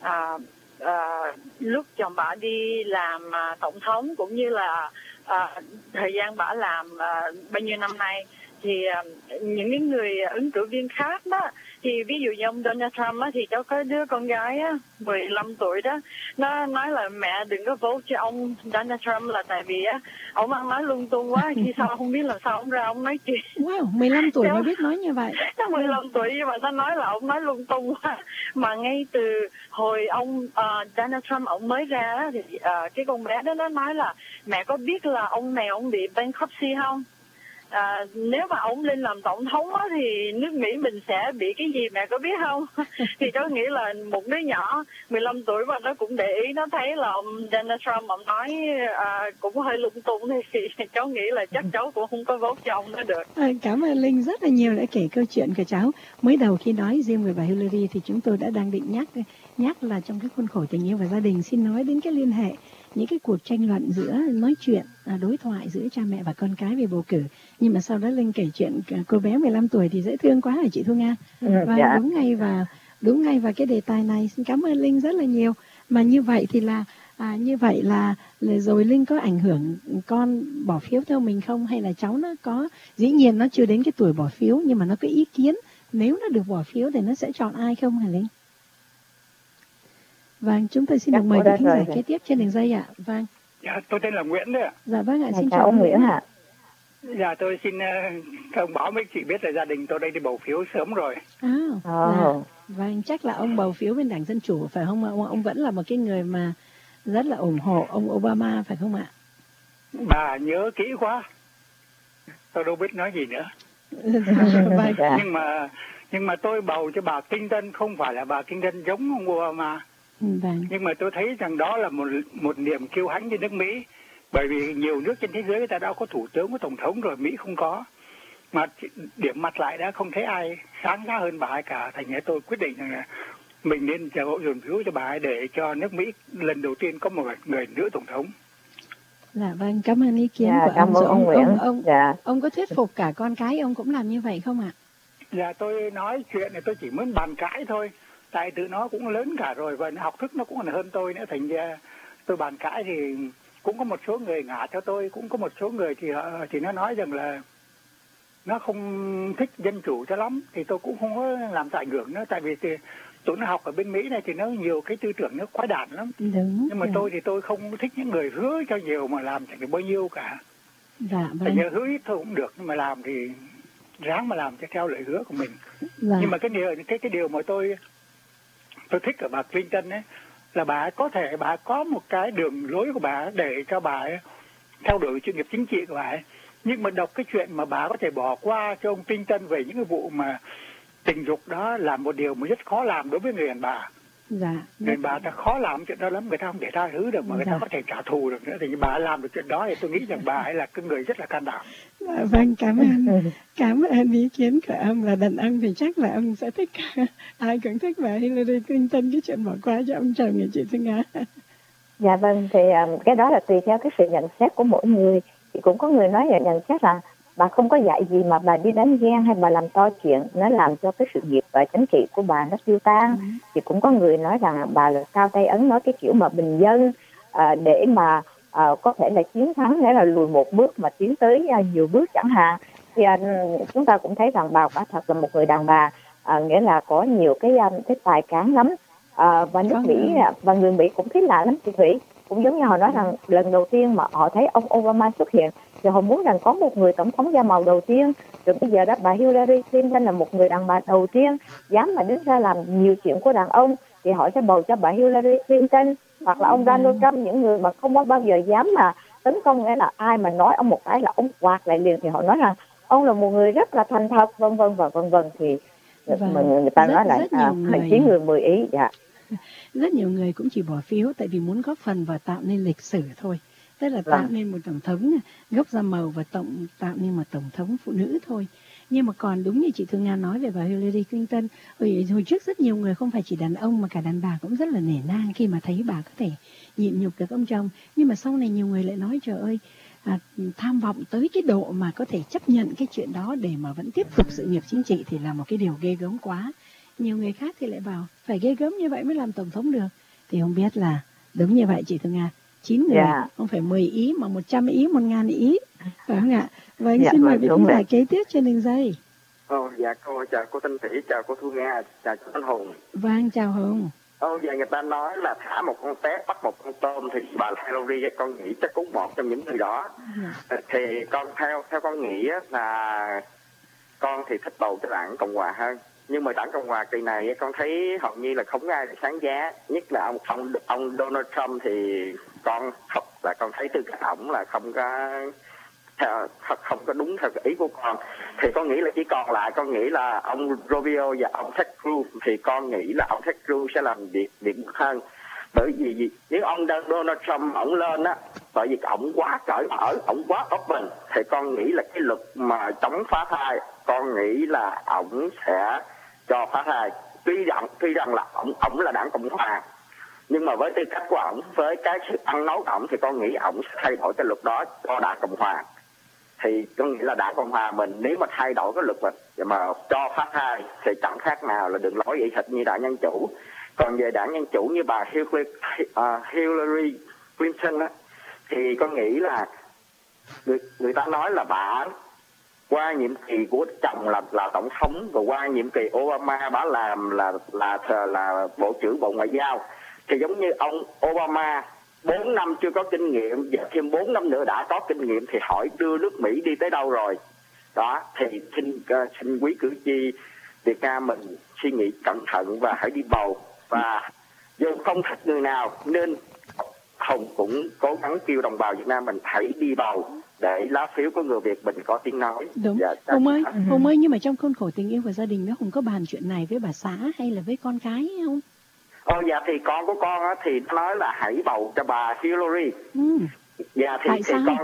G: Lúc chồng bà đi làm tổng thống cũng như là thời gian bà làm bao nhiêu năm nay, thì những cái người ứng cử viên khác đó, thì ví dụ như ông Donald Trump á, thì cháu có đứa con gái á, 15 tuổi đó, nó nói là mẹ đừng có vote cho ông Donald Trump là tại vì á ông ăn nói lung tung quá, khi sau không biết làm sao ông ra ông nói chuyện.
C: Wow, 15 tuổi mới biết nói như vậy.
G: Nó 15 tuổi nhưng mà nó nói là ông nói lung tung quá. Mà ngay từ hồi ông Donald Trump ông mới ra đó, thì cái con bé đó nó nói là mẹ có biết là ông này ông bị bankruptcy không? Nếu mà ông lên làm tổng thống á, thì nước Mỹ mình sẽ bị cái gì mẹ có biết không? Thì cháu nghĩ là một đứa nhỏ 15 tuổi mà nó cũng để ý, nó thấy là ông Donald Trump ông nói cũng hơi lung tung, thì cháu nghĩ là chắc cháu cũng không có vote cho ông nữa được.
C: Cảm ơn Linh rất là nhiều đã kể câu chuyện của cháu. Mới đầu khi nói riêng về bà Hillary thì chúng tôi đã đang định nhắc là trong cái khuôn khổ tình yêu và gia đình, xin nói đến cái liên hệ, những cái cuộc tranh luận giữa nói chuyện, đối thoại giữa cha mẹ và con cái về bầu cử. Nhưng mà sau đó Linh kể chuyện cô bé 15 tuổi thì dễ thương quá hả chị Thu Nga? Và
D: dạ.
C: đúng ngay vào cái đề tài này. Xin cảm ơn Linh rất là nhiều. Mà như vậy thì là rồi Linh có ảnh hưởng con bỏ phiếu theo mình không, hay là cháu nó có, dĩ nhiên nó chưa đến cái tuổi bỏ phiếu nhưng mà nó có ý kiến nếu nó được bỏ phiếu thì nó sẽ chọn ai không hả Linh? Vâng, chúng tôi xin được mời vị khán giả kế tiếp trên đường dây ạ. Vâng.
H: Dạ, tôi tên là Nguyễn đấy ạ.
C: Dạ vâng ạ,
D: xin chào ông Nguyễn ạ.
H: Dạ, tôi xin thông báo với chị biết là gia đình tôi đây đi bầu phiếu sớm rồi.
C: Vâng, chắc là ông bầu phiếu bên Đảng Dân Chủ phải không ạ? Ông vẫn là một cái người mà rất là ủng hộ ông Obama phải không ạ?
H: Bà nhớ kỹ quá. Tôi đâu biết nói gì nữa.
C: Vâng.
H: Nhưng mà tôi bầu cho bà Clinton, không phải là bà Clinton giống ông Obama.
C: Vâng.
H: Nhưng mà tôi thấy rằng đó là một niềm kiêu hãnh cho nước Mỹ, bởi vì nhiều nước trên thế giới người ta đã có thủ tướng, có tổng thống rồi, Mỹ không có. Mà điểm mặt lại đã không thấy ai sáng giá hơn bà ấy cả. Thành ra tôi quyết định rằng là mình nên dồn phiếu cho bà ấy để cho nước Mỹ lần đầu tiên có một người nữ tổng thống.
C: Dạ vâng, cảm ơn ý kiến của
D: ông. Ông Nguyễn.
C: Ông có thuyết phục cả con cái ông cũng làm như vậy không ạ?
H: Dạ, tôi nói chuyện này tôi chỉ muốn bàn cãi thôi. Tại tụi nó cũng lớn cả rồi và học thức nó cũng còn hơn tôi nữa, thành ra tôi bàn cãi thì cũng có một số người ngả cho tôi, cũng có một số người thì nó nói rằng là nó không thích dân chủ cho lắm, thì tôi cũng không có làm ảnh hưởng nữa, tại vì thì tụi nó học ở bên Mỹ này thì nó nhiều cái tư tưởng nó quái đản lắm.
C: Đúng,
H: nhưng mà tôi thì tôi không thích những người hứa cho nhiều mà làm chẳng được bao nhiêu cả.
C: Dạ vâng.
H: Thành ra hứa ít thôi cũng được, nhưng mà làm thì ráng mà làm cho theo lời hứa của mình.
C: Dạ.
H: Nhưng mà cái điều mà tôi thích ở bà Clinton ấy là bà ấy có thể bà ấy có một cái đường lối của bà ấy để cho bà ấy theo đuổi chuyên nghiệp chính trị của bà ấy. Nhưng mà đọc cái chuyện mà bà có thể bỏ qua cho ông Clinton về những cái vụ mà tình dục đó là một điều mà rất khó làm đối với người đàn bà.
C: Dạ.
H: Người bà ta khó làm chuyện đó lắm, người ta không thể tha thứ được mà người ta có thể trả thù được nữa. Thì bà làm được chuyện đó thì tôi nghĩ rằng bà ấy là cái người rất là can đảm.
C: Vâng, cảm ơn ý kiến của ông. Là đàn ông thì chắc là ông sẽ thích, ai cũng thích bà Hillary Clinton, cái chuyện bỏ qua cho ông chồng nhà chị Thương Nga.
D: Dạ vâng, thì cái đó là tùy theo cái sự nhận xét của mỗi người. Thì cũng có người nói nhận xét là bà không có dạy gì mà bà đi đánh ghen hay bà làm to chuyện, nó làm cho cái sự nghiệp và chính trị của bà nó tiêu tan. Thì cũng có người nói rằng bà là cao tay ấn, nói cái kiểu mà bình dân để mà có thể là chiến thắng, nghĩa là lùi một bước mà tiến tới nhiều bước chẳng hạn. Thì chúng ta cũng thấy rằng bà quả thật là một người đàn bà, nghĩa là có nhiều cái tài cán lắm. Và nước Mỹ và người Mỹ cũng thấy lạ lắm chị Thủy. Cũng giống như họ nói rằng lần đầu tiên mà họ thấy ông Obama xuất hiện thì họ muốn rằng có một người tổng thống da màu đầu tiên. Rồi bây giờ đó bà Hillary Clinton là một người đàn bà đầu tiên dám mà đứng ra làm nhiều chuyện của đàn ông, thì họ sẽ bầu cho bà Hillary Clinton. Hoặc là ông Donald Trump, những người mà không có bao giờ dám mà tấn công, nghĩa là ai mà nói ông một cái là ông quạt lại liền, thì họ nói rằng ông là một người rất là thành thật, vân vân và vân vân. Thì người ta nói là 9 người 10 ý. Dạ.
C: Rất nhiều người cũng chỉ bỏ phiếu tại vì muốn góp phần vào tạo nên lịch sử thôi. Tức là tạo nên một tổng thống gốc da màu và tạo nên một tổng thống phụ nữ thôi. Nhưng mà còn đúng như chị Thương Nga nói về bà Hillary Clinton, hồi trước rất nhiều người, không phải chỉ đàn ông mà cả đàn bà cũng rất là nể nang khi mà thấy bà có thể nhịn nhục được ông chồng. Nhưng mà sau này nhiều người lại nói trời ơi, tham vọng tới cái độ mà có thể chấp nhận cái chuyện đó để mà vẫn tiếp tục sự nghiệp chính trị thì là một cái điều ghê gớm quá. Nhiều người khác thì lại bảo phải ghê gớm như vậy mới làm tổng thống được. Thì không biết là đúng như vậy chị Thương Nga. 9 người, không phải 10 ý mà 100 ý, 1000 ý. Phải không ạ? Và anh xin mời vị khán giả kế tiếp trên đường dây.
I: Dạ, cô chào cô Thanh Thủy, chào cô Thu Nga, chào cô Thanh Hùng.
C: Vâng, chào Hùng.
I: Dạ, người ta nói là thả một con tép bắt một con tôm, thì bà Hillary con nghĩ chắc cũng một trong những người đó. Thì con theo con nghĩ là con thì thích bầu cho đảng Cộng Hòa hơn. Nhưng mà đảng Cộng Hòa kỳ này con thấy hầu như là không ai sáng giá, nhất là ông Donald Trump thì con thấy tư cách ổng là không có đúng theo ý của con. Thì con nghĩ là chỉ còn lại, con nghĩ là ông Rubio và ông Ted Cruz, thì con nghĩ là ông Ted Cruz sẽ làm việc hơn. Bởi vì nếu ông Donald Trump ổng lên á, bởi vì ổng quá cởi mở, ổng quá open, thì con nghĩ là cái luật mà chống phá thai, con nghĩ là ổng sẽ cho phá thai. Tuy rằng là ổng là đảng Cộng Hòa, nhưng mà với tư cách của ổng, với cái sự ăn nói của ổng, thì con nghĩ ổng sẽ thay đổi cái luật đó cho đảng Cộng Hòa. Thì con nghĩ là đảng Cộng Hòa mình nếu mà thay đổi cái luật mà cho phá thai thì chẳng khác nào là đường lối y hệt như đảng Dân Chủ. Còn về đảng Dân Chủ như bà Hillary Clinton á, thì con nghĩ là người ta nói là bà qua nhiệm kỳ của chồng là tổng thống, và qua nhiệm kỳ Obama bà làm là bộ trưởng Bộ Ngoại giao. Thì giống như ông Obama 4 năm chưa có kinh nghiệm, và thêm 4 năm nữa đã có kinh nghiệm, thì hỏi đưa nước Mỹ đi tới đâu rồi. Đó, thì xin quý cử tri Việt Nam mình suy nghĩ cẩn thận và hãy đi bầu. Và dù không thích người nào nên Hồng cũng cố gắng kêu đồng bào Việt Nam mình hãy đi bầu để lá phiếu của người Việt mình có tiếng nói.
C: Đúng. Hùng ơi, nhưng mà trong khuôn khổ tình yêu và gia đình đó, Hùng có bàn chuyện này với bà xã hay là với con cái không?
I: Dạ, thì con của con á, thì nói là hãy bầu cho bà Hillary. Dạ, thì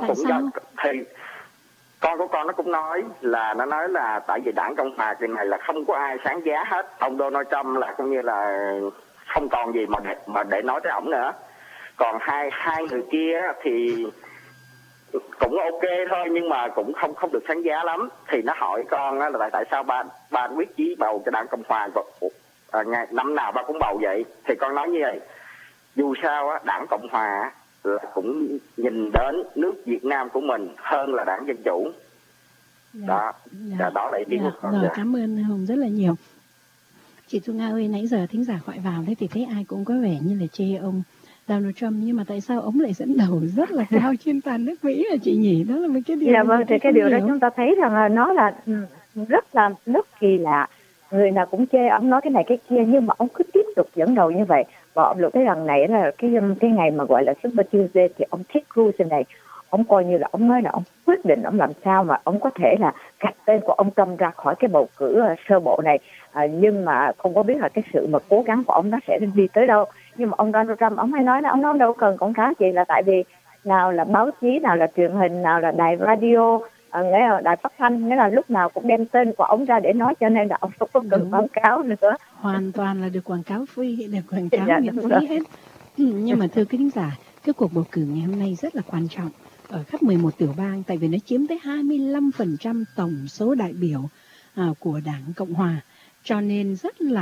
I: con của con nó cũng nói là tại vì đảng Cộng Hòa kỳ này là không có ai sáng giá hết. Ông Donald Trump là cũng như là không còn gì mà để nói tới ổng nữa. Còn hai người kia thì cũng ok thôi, nhưng mà cũng không được sáng giá lắm. Thì nó hỏi con là tại sao ba quyết chí bầu cho đảng Cộng Hòa, năm nào ba cũng bầu vậy. Thì con nói như vậy, dù sao đảng Cộng Hòa cũng nhìn đến nước Việt Nam của mình hơn là đảng Dân Chủ. Đó là ý kiến của con.
C: Rồi, cảm ơn Hùng rất là nhiều. Chị Thu Nga ơi, nãy giờ thính giả gọi vào đấy thì thấy ai cũng có vẻ như là chê ông Donald Trump, nhưng mà tại sao ông lại dẫn đầu rất là cao trên toàn nước Mỹ là chị nhỉ? Đó là một cái điều.
D: Dạ vâng, thì cái điều đó chúng ta thấy rằng nó là rất kỳ lạ. Người nào cũng chê ông nói cái này cái kia, nhưng mà ông cứ tiếp tục dẫn đầu như vậy. Và ông thấy rằng này là cái ngày mà gọi là Super Tuesday, thì ông Ted Cruz này ông coi như là ông nói là ông quyết định ông làm sao mà ông có thể là gạch tên của ông Trump ra khỏi cái bầu cử sơ bộ này, nhưng mà không có biết là cái sự mà cố gắng của ông nó sẽ đi tới đâu. Nhưng mà ông Donald Trump ông hay nói là ông đâu cần quảng cáo gì, là tại vì nào là báo chí, nào là truyền hình, nào là đài radio, nghĩa là đài phát thanh, nghĩa là lúc nào cũng đem tên của ông ra để nói, cho nên là ông không có cần quảng cáo nữa.
C: Hoàn toàn là được quảng cáo free, được quảng cáo miễn phí hết. Nhưng mà thưa quý thính giả, cái cuộc bầu cử ngày hôm nay rất là quan trọng ở khắp 11 tiểu bang, tại vì nó chiếm tới 25% tổng số đại biểu của Đảng Cộng Hòa, cho nên rất là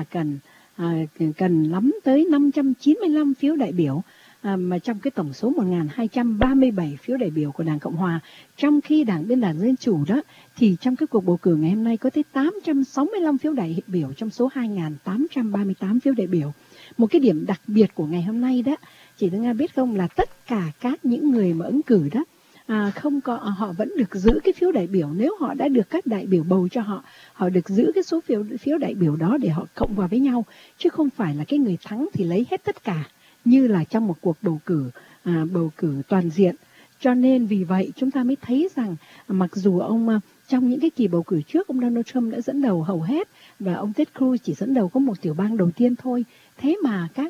C: cần lắm tới 595 phiếu đại biểu, mà trong cái tổng số 1.237 phiếu đại biểu của Đảng Cộng Hòa, trong khi bên Đảng Dân Chủ đó thì trong cái cuộc bầu cử ngày hôm nay có tới 865 phiếu đại biểu trong số 2.838 phiếu đại biểu. Một cái điểm đặc biệt của ngày hôm nay đó, chị Nga biết không, là tất cả các những người mà ứng cử đó, họ vẫn được giữ cái phiếu đại biểu. Nếu họ đã được các đại biểu bầu cho họ, họ được giữ cái số phiếu đại biểu đó để họ cộng vào với nhau, chứ không phải là cái người thắng thì lấy hết tất cả như là trong một cuộc bầu cử toàn diện. Cho nên vì vậy chúng ta mới thấy rằng mặc dù trong những cái kỳ bầu cử trước ông Donald Trump đã dẫn đầu hầu hết và ông Ted Cruz chỉ dẫn đầu có một tiểu bang đầu tiên thôi, thế mà các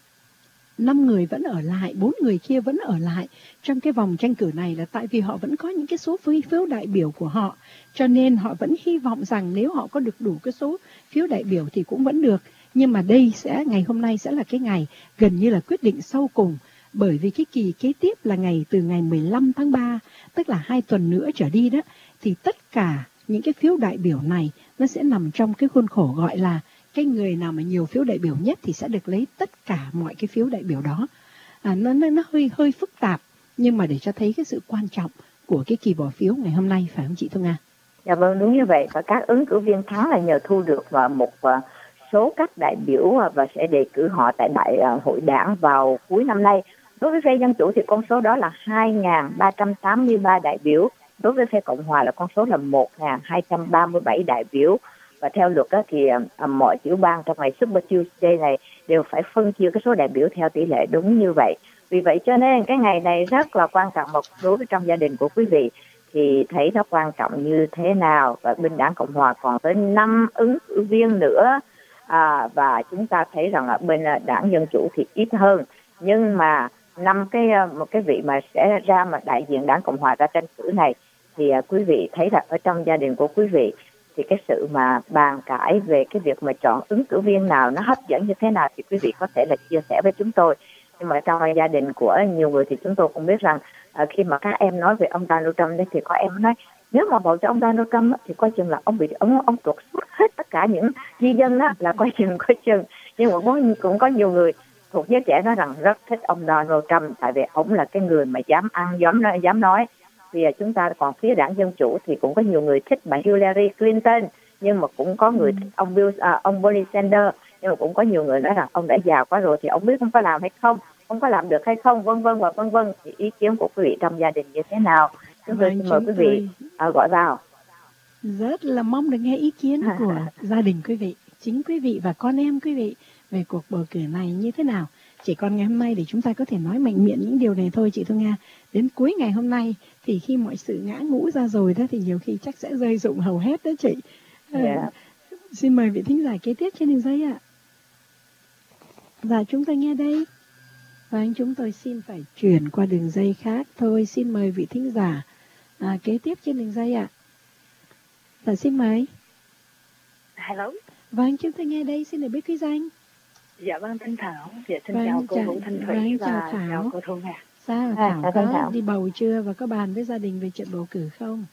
C: 5 người vẫn ở lại, 4 người kia vẫn ở lại trong cái vòng tranh cử này, là tại vì họ vẫn có những cái số phiếu đại biểu của họ, cho nên họ vẫn hy vọng rằng nếu họ có được đủ cái số phiếu đại biểu thì cũng vẫn được. Nhưng mà ngày hôm nay sẽ là cái ngày gần như là quyết định sau cùng, bởi vì cái kỳ kế tiếp là từ ngày 15 tháng 3, tức là 2 tuần nữa trở đi đó, thì tất cả những cái phiếu đại biểu này nó sẽ nằm trong cái khuôn khổ gọi là cái người nào mà nhiều phiếu đại biểu nhất thì sẽ được lấy tất cả mọi cái phiếu đại biểu đó. Nó hơi phức tạp, nhưng mà để cho thấy cái sự quan trọng của cái kỳ bỏ phiếu ngày hôm nay, phải không chị Thu Nga?
D: Dạ vâng, đúng như vậy. Và các ứng cử viên thắng là nhờ thu được một số các đại biểu và sẽ đề cử họ tại đại hội đảng vào cuối năm nay. Đối với phe Dân Chủ thì con số đó là 2.383 đại biểu. Đối với phe Cộng Hòa là con số là 1.237 đại biểu. Và theo luật đó thì mọi tiểu bang trong ngày Super Tuesday này đều phải phân chia cái số đại biểu theo tỷ lệ đúng như vậy. Vì vậy cho nên cái ngày này rất là quan trọng đối với trong gia đình của quý vị, thì thấy nó quan trọng như thế nào. Và bên Đảng Cộng Hòa còn tới 5 ứng cử viên nữa, và chúng ta thấy rằng là bên Đảng Dân Chủ thì ít hơn, nhưng mà một cái vị mà sẽ ra mà đại diện Đảng Cộng Hòa ra tranh cử này, thì quý vị thấy là ở trong gia đình của quý vị thì cái sự mà bàn cãi về cái việc mà chọn ứng cử viên nào nó hấp dẫn như thế nào thì quý vị có thể là chia sẻ với chúng tôi. Nhưng mà trong gia đình của nhiều người thì chúng tôi cũng biết rằng khi mà các em nói về ông Donald Trump đấy, thì có em nói nếu mà bầu cho ông Donald Trump thì coi chừng là ông bị ông trục xuất hết tất cả những di dân đó, là coi chừng. Nhưng mà cũng có nhiều người thuộc giới trẻ nói rằng rất thích ông Donald Trump, tại vì ông là cái người mà dám ăn dám nói. Vì chúng ta còn phía Đảng Dân Chủ thì cũng có nhiều người thích bà Hillary Clinton, nhưng mà cũng có người thích ông Bernie Sanders, nhưng mà cũng có nhiều người nói rằng ông đã già quá rồi thì ông biết không có làm hay không, không có làm được hay không, vân vân. Thì ý kiến của quý vị trong gia đình như thế nào? Chúng tôi xin mời quý vị gọi vào.
C: Rất là mong được nghe ý kiến của gia đình quý vị, chính quý vị và con em quý vị về cuộc bầu cử này như thế nào. Chỉ còn ngày hôm nay để chúng ta có thể nói mạnh miệng những điều này thôi chị Thu Nga. Đến cuối ngày hôm nay thì khi mọi sự ngã ngũ ra rồi đó thì nhiều khi chắc sẽ rơi rụng hầu hết đó chị. Xin mời vị thính giả kế tiếp trên đường dây ạ. Và chúng ta nghe đây. Và chúng tôi xin phải chuyển qua đường dây khác thôi. Xin mời vị thính giả kế tiếp trên đường dây ạ. Và xin mời.
J: Hello.
C: Vâng, chúng ta nghe đây. Xin được biết quý danh.
J: Dạ vâng, Thanh Thảo. Dạ, xin chào cô Vũ Thanh Thủy và chào cô Thu Nga.
C: Sao Thảo có đi bầu chưa và có bàn với gia đình về chuyện bầu cử không?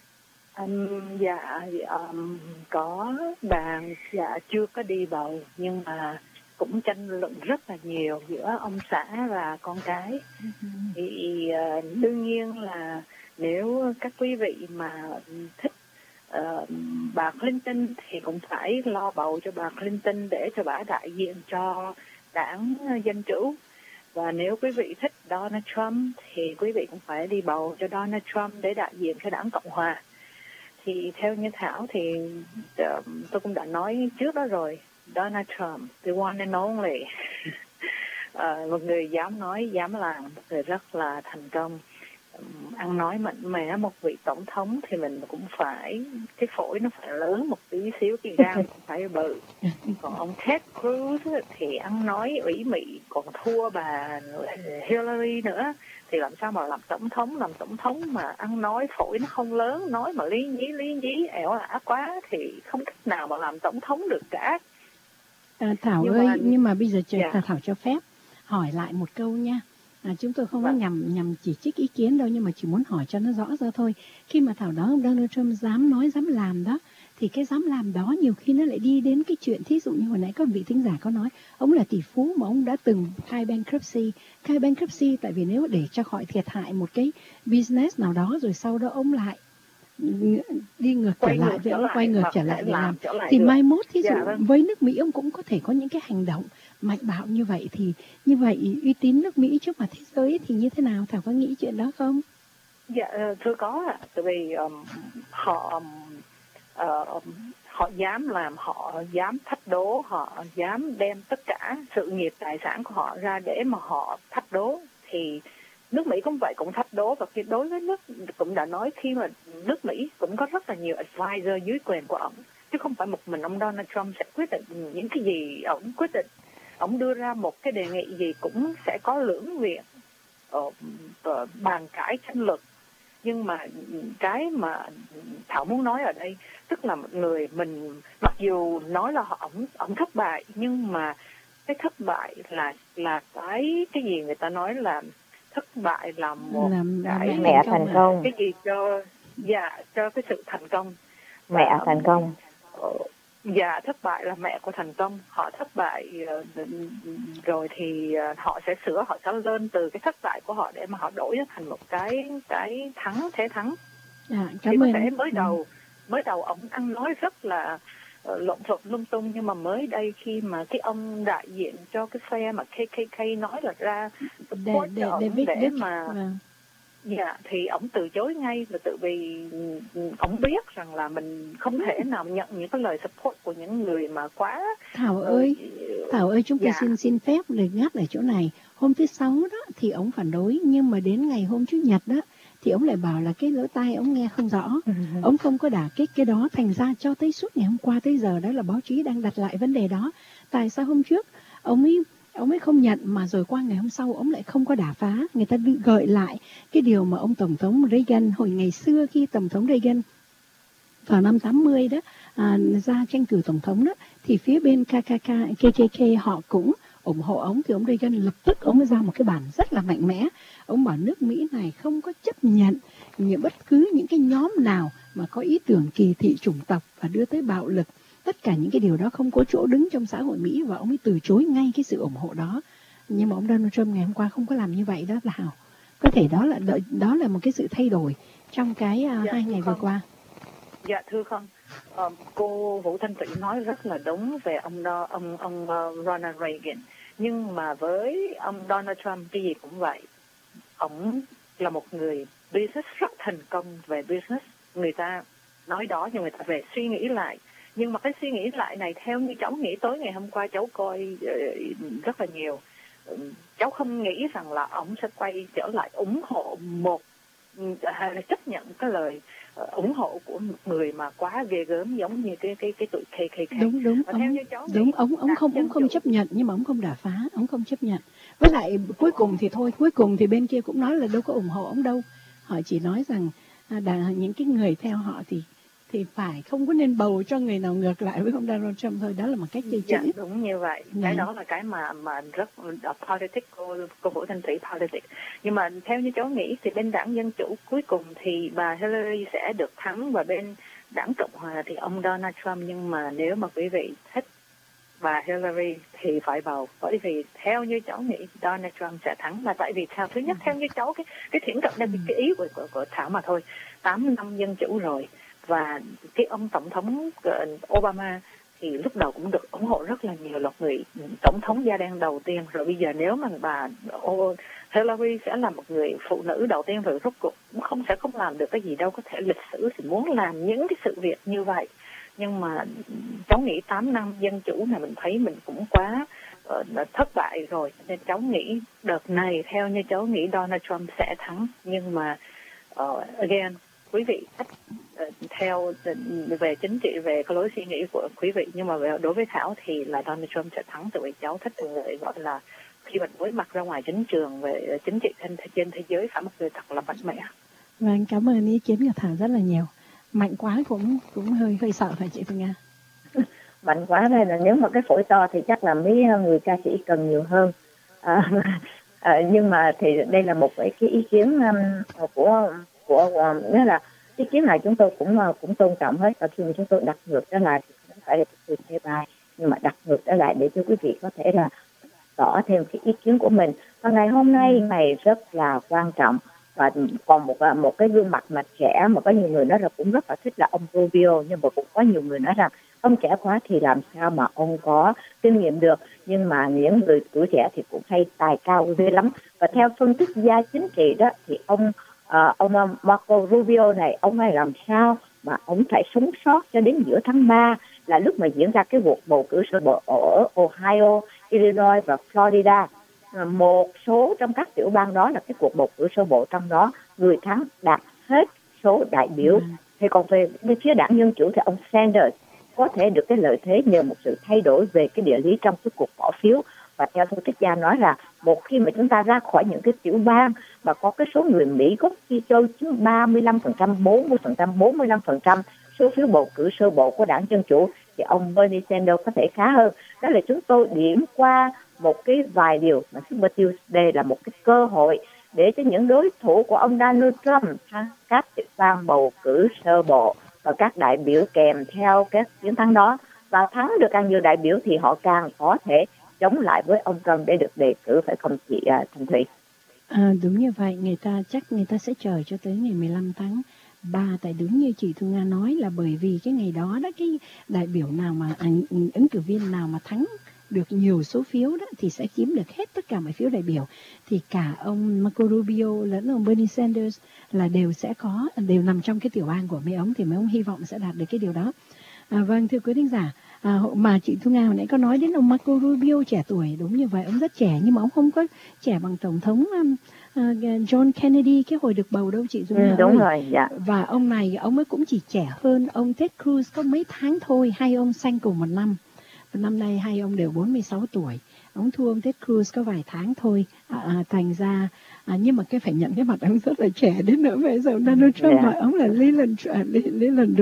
J: Có bàn, chưa có đi bầu, nhưng mà cũng tranh luận rất là nhiều giữa ông xã và con cái. Thì đương nhiên là nếu các quý vị mà thích bà Clinton thì cũng phải lo bầu cho bà Clinton để cho bà đại diện cho Đảng Dân Chủ. Và nếu quý vị thích Donald Trump thì quý vị cũng phải đi bầu cho Donald Trump để đại diện cho Đảng Cộng Hòa. Thì theo như Thảo thì tôi cũng đã nói trước đó rồi, Donald Trump, the one and only, một người dám nói, dám làm, một người rất là thành công, ăn nói mạnh mẽ, một vị tổng thống thì mình cũng phải, cái phổi nó phải lớn một tí xíu, cái gan cũng phải bự. Còn ông Ted Cruz thì ăn nói ủy mị, còn thua bà Hillary nữa, thì làm sao mà làm tổng thống mà ăn nói phổi nó không lớn, nói mà lý nhí ẻo ả quá thì không cách nào mà làm tổng thống được cả.
C: Thảo ơi, nhưng mà bây giờ Thảo cho phép hỏi lại một câu nha. Chúng tôi không có nhằm chỉ trích ý kiến đâu, nhưng mà chỉ muốn hỏi cho nó rõ ra thôi. Khi mà Thảo nói ông Donald Trump dám nói dám làm đó, thì cái dám làm đó nhiều khi nó lại đi đến cái chuyện, thí dụ như hồi nãy có vị thính giả có nói ông là tỷ phú mà ông đã từng khai bankruptcy tại vì nếu để cho khỏi thiệt hại một cái business nào đó rồi sau đó ông lại đi ngược trở lại với ông quay ngược trở lại để làm thì mai mốt thí dụ với nước Mỹ ông cũng có thể có những cái hành động mạnh bạo như vậy, thì như vậy uy tín nước Mỹ trước mặt thế giới thì như thế nào? Thảo có nghĩ chuyện đó không?
J: Dạ thưa có ạ, tại vì họ dám làm, họ dám thách đố, họ dám đem tất cả sự nghiệp tài sản của họ ra để mà họ thách đố, thì nước Mỹ cũng vậy, cũng thách đố. Và khi đối với nước, cũng đã nói khi mà nước Mỹ cũng có rất là nhiều advisor dưới quyền của ông, chứ không phải một mình ông Donald Trump sẽ quyết định những cái gì ông quyết định. Ông đưa ra một cái đề nghị gì cũng sẽ có lưỡng viện bàn cãi tranh luận. Nhưng mà cái mà Thảo muốn nói ở đây, tức là một người mình mặc dù nói là ông thất bại, nhưng mà cái thất bại là cái gì người ta nói là thất bại là một cái
D: mẹ thành công,
J: cái gì cho cái sự thành công.
D: Mẹ thành công.
J: Dạ, thất bại là mẹ của thành công. Họ thất bại rồi thì họ sẽ sửa, họ sẽ lên từ cái thất bại của họ để mà họ đổi nó thành một cái thế thắng. Thì có thể mới đầu ông ăn nói rất là lộn xộn lung tung, nhưng mà mới đây khi mà cái ông đại diện cho cái phe mà KKK nói là ra support cho ông để mà dạ, thì ông từ chối ngay, và tự vì ông biết rằng là mình không thể nào nhận những cái lời support của những người mà quá.
C: Thảo ơi, chúng tôi xin phép được ngắt ở chỗ này. Hôm thứ Sáu đó thì ông phản đối, nhưng mà đến ngày hôm Chủ nhật đó thì ông lại bảo là cái lỗ tai ông nghe không rõ, ông không có đả kích cái đó, thành ra cho tới suốt ngày hôm qua tới giờ đó là báo chí đang đặt lại vấn đề đó. Tại sao hôm trước ông ấy không nhận, mà rồi qua ngày hôm sau ông lại không có đả phá? Người ta gợi lại cái điều mà ông Tổng thống Reagan hồi ngày xưa, khi Tổng thống Reagan vào năm 80 đó ra tranh cử Tổng thống đó, thì phía bên KKK họ cũng ủng hộ ông, thì ông Reagan lập tức ông ra một cái bản rất là mạnh mẽ. Ông bảo nước Mỹ này không có chấp nhận bất cứ những cái nhóm nào mà có ý tưởng kỳ thị chủng tộc và đưa tới bạo lực. Tất cả những cái điều đó không có chỗ đứng trong xã hội Mỹ, và ông ấy từ chối ngay cái sự ủng hộ đó. Nhưng mà ông Donald Trump ngày hôm qua không có làm như vậy đó là Hảo. Có thể đó là một cái sự thay đổi trong cái 2 ngày vừa qua.
J: Dạ thưa không, cô Vũ Thanh Thủy nói rất là đúng về ông Ronald Reagan. Nhưng mà với ông Donald Trump cái gì cũng vậy. Ông là một người business rất thành công về business. Người ta nói đó nhưng người ta về suy nghĩ lại. Nhưng mà cái suy nghĩ lại này theo như cháu nghĩ, tối ngày hôm qua cháu coi rất là nhiều. Cháu không nghĩ rằng là ông sẽ quay trở lại ủng hộ hay là chấp nhận cái lời ủng hộ của một người mà quá ghê gớm giống như cái tụi KKK.
C: Đúng. Ông không chấp nhận, nhưng mà ông không đả phá, ông không chấp nhận. Với lại cuối cùng thì bên kia cũng nói là đâu có ủng hộ ông đâu. Họ chỉ nói rằng những cái người theo họ thì phải không có nên bầu cho người nào ngược lại với ông Donald Trump thôi. Đó là một cách chơi chữ.
J: Dạ, đúng như vậy. Cái đó là cái mà rất politics, cô Vũ Thanh Thủy politics. Nhưng mà theo như cháu nghĩ thì bên đảng Dân Chủ cuối cùng thì bà Hillary sẽ được thắng, và bên đảng Cộng Hòa thì ông Donald Trump. Nhưng mà nếu mà quý vị thích bà Hillary thì phải bầu, bởi vì theo như cháu nghĩ Donald Trump sẽ thắng. Là tại vì thứ nhất theo như cháu cái thiển cận đây, cái ý của Thảo mà thôi, 8 năm Dân Chủ rồi. Và cái ông Tổng thống Obama thì lúc đầu cũng được ủng hộ rất là nhiều, là người Tổng thống da đen đầu tiên. Rồi bây giờ nếu mà bà Hillary sẽ là một người phụ nữ đầu tiên, rồi rốt cuộc cũng sẽ không làm được cái gì đâu. Có thể lịch sử thì muốn làm những cái sự việc như vậy. Nhưng mà cháu nghĩ 8 năm Dân Chủ này mình thấy mình cũng quá thất bại rồi. Nên cháu nghĩ đợt này theo như cháu nghĩ Donald Trump sẽ thắng. Nhưng mà again, quý vị thích theo về chính trị, về cái lối suy nghĩ của quý vị, nhưng mà đối với Thảo thì là Donald Trump sẽ thắng, tại vì cháu thích người gọi là khi mà đối mặt ra ngoài chính trường về chính trị trên thế giới phải một người thật là mạnh mẽ.
C: Vâng, cảm ơn ý kiến của Thảo rất là nhiều. Mạnh quá cũng hơi sợ phải chị Phương Nga.
D: Mạnh quá đây là nếu mà cái phổi to thì chắc là mấy người ca sĩ cần nhiều hơn. Nhưng mà thì đây là một cái ý kiến của nghĩa là ý kiến này chúng tôi cũng tôn trọng hết. Và khi mà chúng tôi đặt ngược trở lại thì không phải là tôi chê bai, nhưng mà đặt ngược trở lại để cho quý vị có thể là tỏ thêm cái ý kiến của mình. Và ngày hôm nay ngày rất là quan trọng, và còn một cái gương mặt mà trẻ mà có nhiều người nói là cũng rất là thích là ông Rubio, nhưng mà cũng có nhiều người nói rằng ông trẻ quá thì làm sao mà ông có kinh nghiệm được. Nhưng mà những người tuổi trẻ thì cũng hay tài cao ghê lắm. Và theo phân tích gia chính trị đó thì ông Marco Rubio này, ông ấy làm sao mà ông phải sống sót cho đến giữa tháng 3 là lúc mà diễn ra cái cuộc bầu cử sơ bộ ở Ohio, Illinois và Florida. Một số trong các tiểu bang đó là cái cuộc bầu cử sơ bộ, trong đó người thắng đạt hết số đại biểu. Thì còn về phía đảng Dân Chủ thì ông Sanders có thể được cái lợi thế nhờ một sự thay đổi về cái địa lý trong cái cuộc bỏ phiếu. Và theo phân tích gia nói là một khi mà chúng ta ra khỏi những cái tiểu bang mà có cái số người Mỹ gốc Phi châu chiếm 35%, 40%, 45% số phiếu bầu cử sơ bộ của đảng Dân Chủ thì ông Bernie Sanders có thể khá hơn. Đó là chúng tôi điểm qua một cái vài điều mà Super Tuesday là một cái cơ hội để cho những đối thủ của ông Donald Trump, các tiểu bang bầu cử sơ bộ và các đại biểu kèm theo các chiến thắng đó, và thắng được càng nhiều đại biểu thì họ càng có thể chống lại với ông Trump để được đề cử, phải không chị Thanh Thủy?
C: Đúng như vậy, người ta sẽ chờ cho tới ngày 15 tháng 3, tại đúng như chị Thu Nga nói là bởi vì cái ngày đó cái đại biểu nào mà ứng cử viên nào mà thắng được nhiều số phiếu đó thì sẽ chiếm được hết tất cả mọi phiếu đại biểu, thì cả ông Marco Rubio lẫn ông Bernie Sanders là đều nằm trong cái tiểu bang của mấy ông, thì mấy ông hy vọng sẽ đạt được cái điều đó. Vâng, thưa quý thính giả, mà chị Thu Nga hồi nãy có nói đến ông Marco Rubio trẻ tuổi, đúng như vậy, ông rất trẻ nhưng mà ông không có trẻ bằng tổng thống John Kennedy cái hồi được bầu đâu chị Thu Nga.
D: Đúng rồi, dạ.
C: Và ông này, ông ấy cũng chỉ trẻ hơn ông Ted Cruz có mấy tháng thôi, hai ông sanh cùng một năm. Và năm nay hai ông đều 46 tuổi. Ông thua ông Ted Cruz có vài tháng thôi. Thành ra, nhưng mà phải nhận cái mặt ông rất là trẻ đến nỗi bây giờ Donald Trump hỏi ông là Leland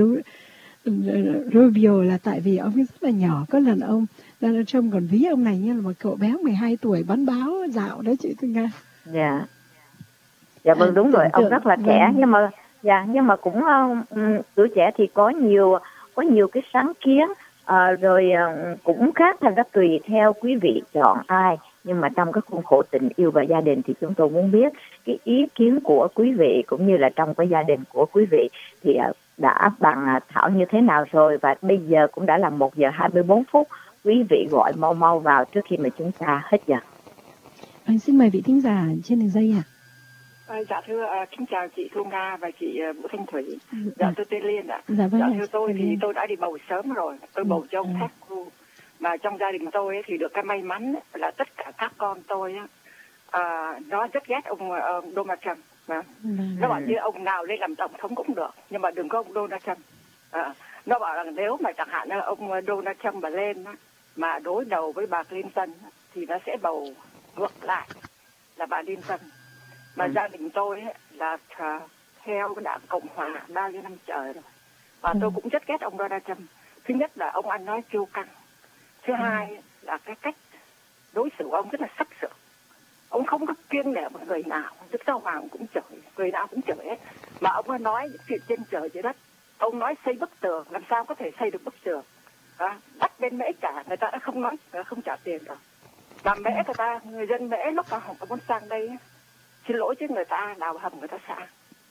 C: Rubio là tại vì ông rất là nhỏ. Có lần ông Donald Trump còn ví ông này như là một cậu bé 12 tuổi bán báo dạo đó chị Thu Nga.
D: Dạ. Dạ vâng, đúng rồi, ông rất là trẻ, nhưng mà cũng tuổi trẻ thì có nhiều cái sáng kiến, rồi cũng khác, thành ra tùy theo quý vị chọn ai. Nhưng mà trong cái khuôn khổ tình yêu và gia đình thì chúng tôi muốn biết cái ý kiến của quý vị, cũng như là trong cái gia đình của quý vị thì đã bằng Thảo như thế nào rồi. Và bây giờ cũng đã là 1 giờ 24 phút. Quý vị gọi mau vào trước khi mà chúng ta hết giờ.
C: Xin mời vị thính giả trên đường dây ạ.
K: Dạ thưa, kính chào chị Thu Nga và chị Vũ Thanh Thủy. Dạ tôi tên Liên ạ.
C: Dạ
K: thưa tôi thì tôi đã đi bầu sớm rồi. Tôi bầu cho ông Ted Cruz. Mà trong gia đình tôi ấy, thì được cái may mắn ấy, là tất cả các con tôi ấy, nó rất ghét ông Donald Trump. Nó bảo như ông nào lên làm tổng thống cũng được, nhưng mà đừng có ông Donald Trump. Nó bảo là nếu mà chẳng hạn ông Donald Trump mà lên mà đối đầu với bà Clinton thì nó sẽ bầu ngược lại là bà Clinton. Mà gia đình tôi ấy, là theo cái đảng Cộng Hòa bao nhiêu năm trời rồi. Và tôi cũng rất ghét ông Donald Trump. Thứ nhất là ông ăn nói kiêu căng. Thứ hai là cái cách đối xử của ông rất là sắc sảo. Ông không có kiêng nể một người nào, Đức Giáo Hoàng cũng chửi, người nào cũng chửi hết. Mà ông nói những chuyện trên trời dưới đất. Ông nói xây bức tường, làm sao có thể xây được bức tường? Bắt bên Mễ cả, người ta đã không nói, người ta không trả tiền rồi. Mà Mễ người dân Mễ lúc mà họ muốn sang đây, xin lỗi chứ người ta đào hầm người ta xả.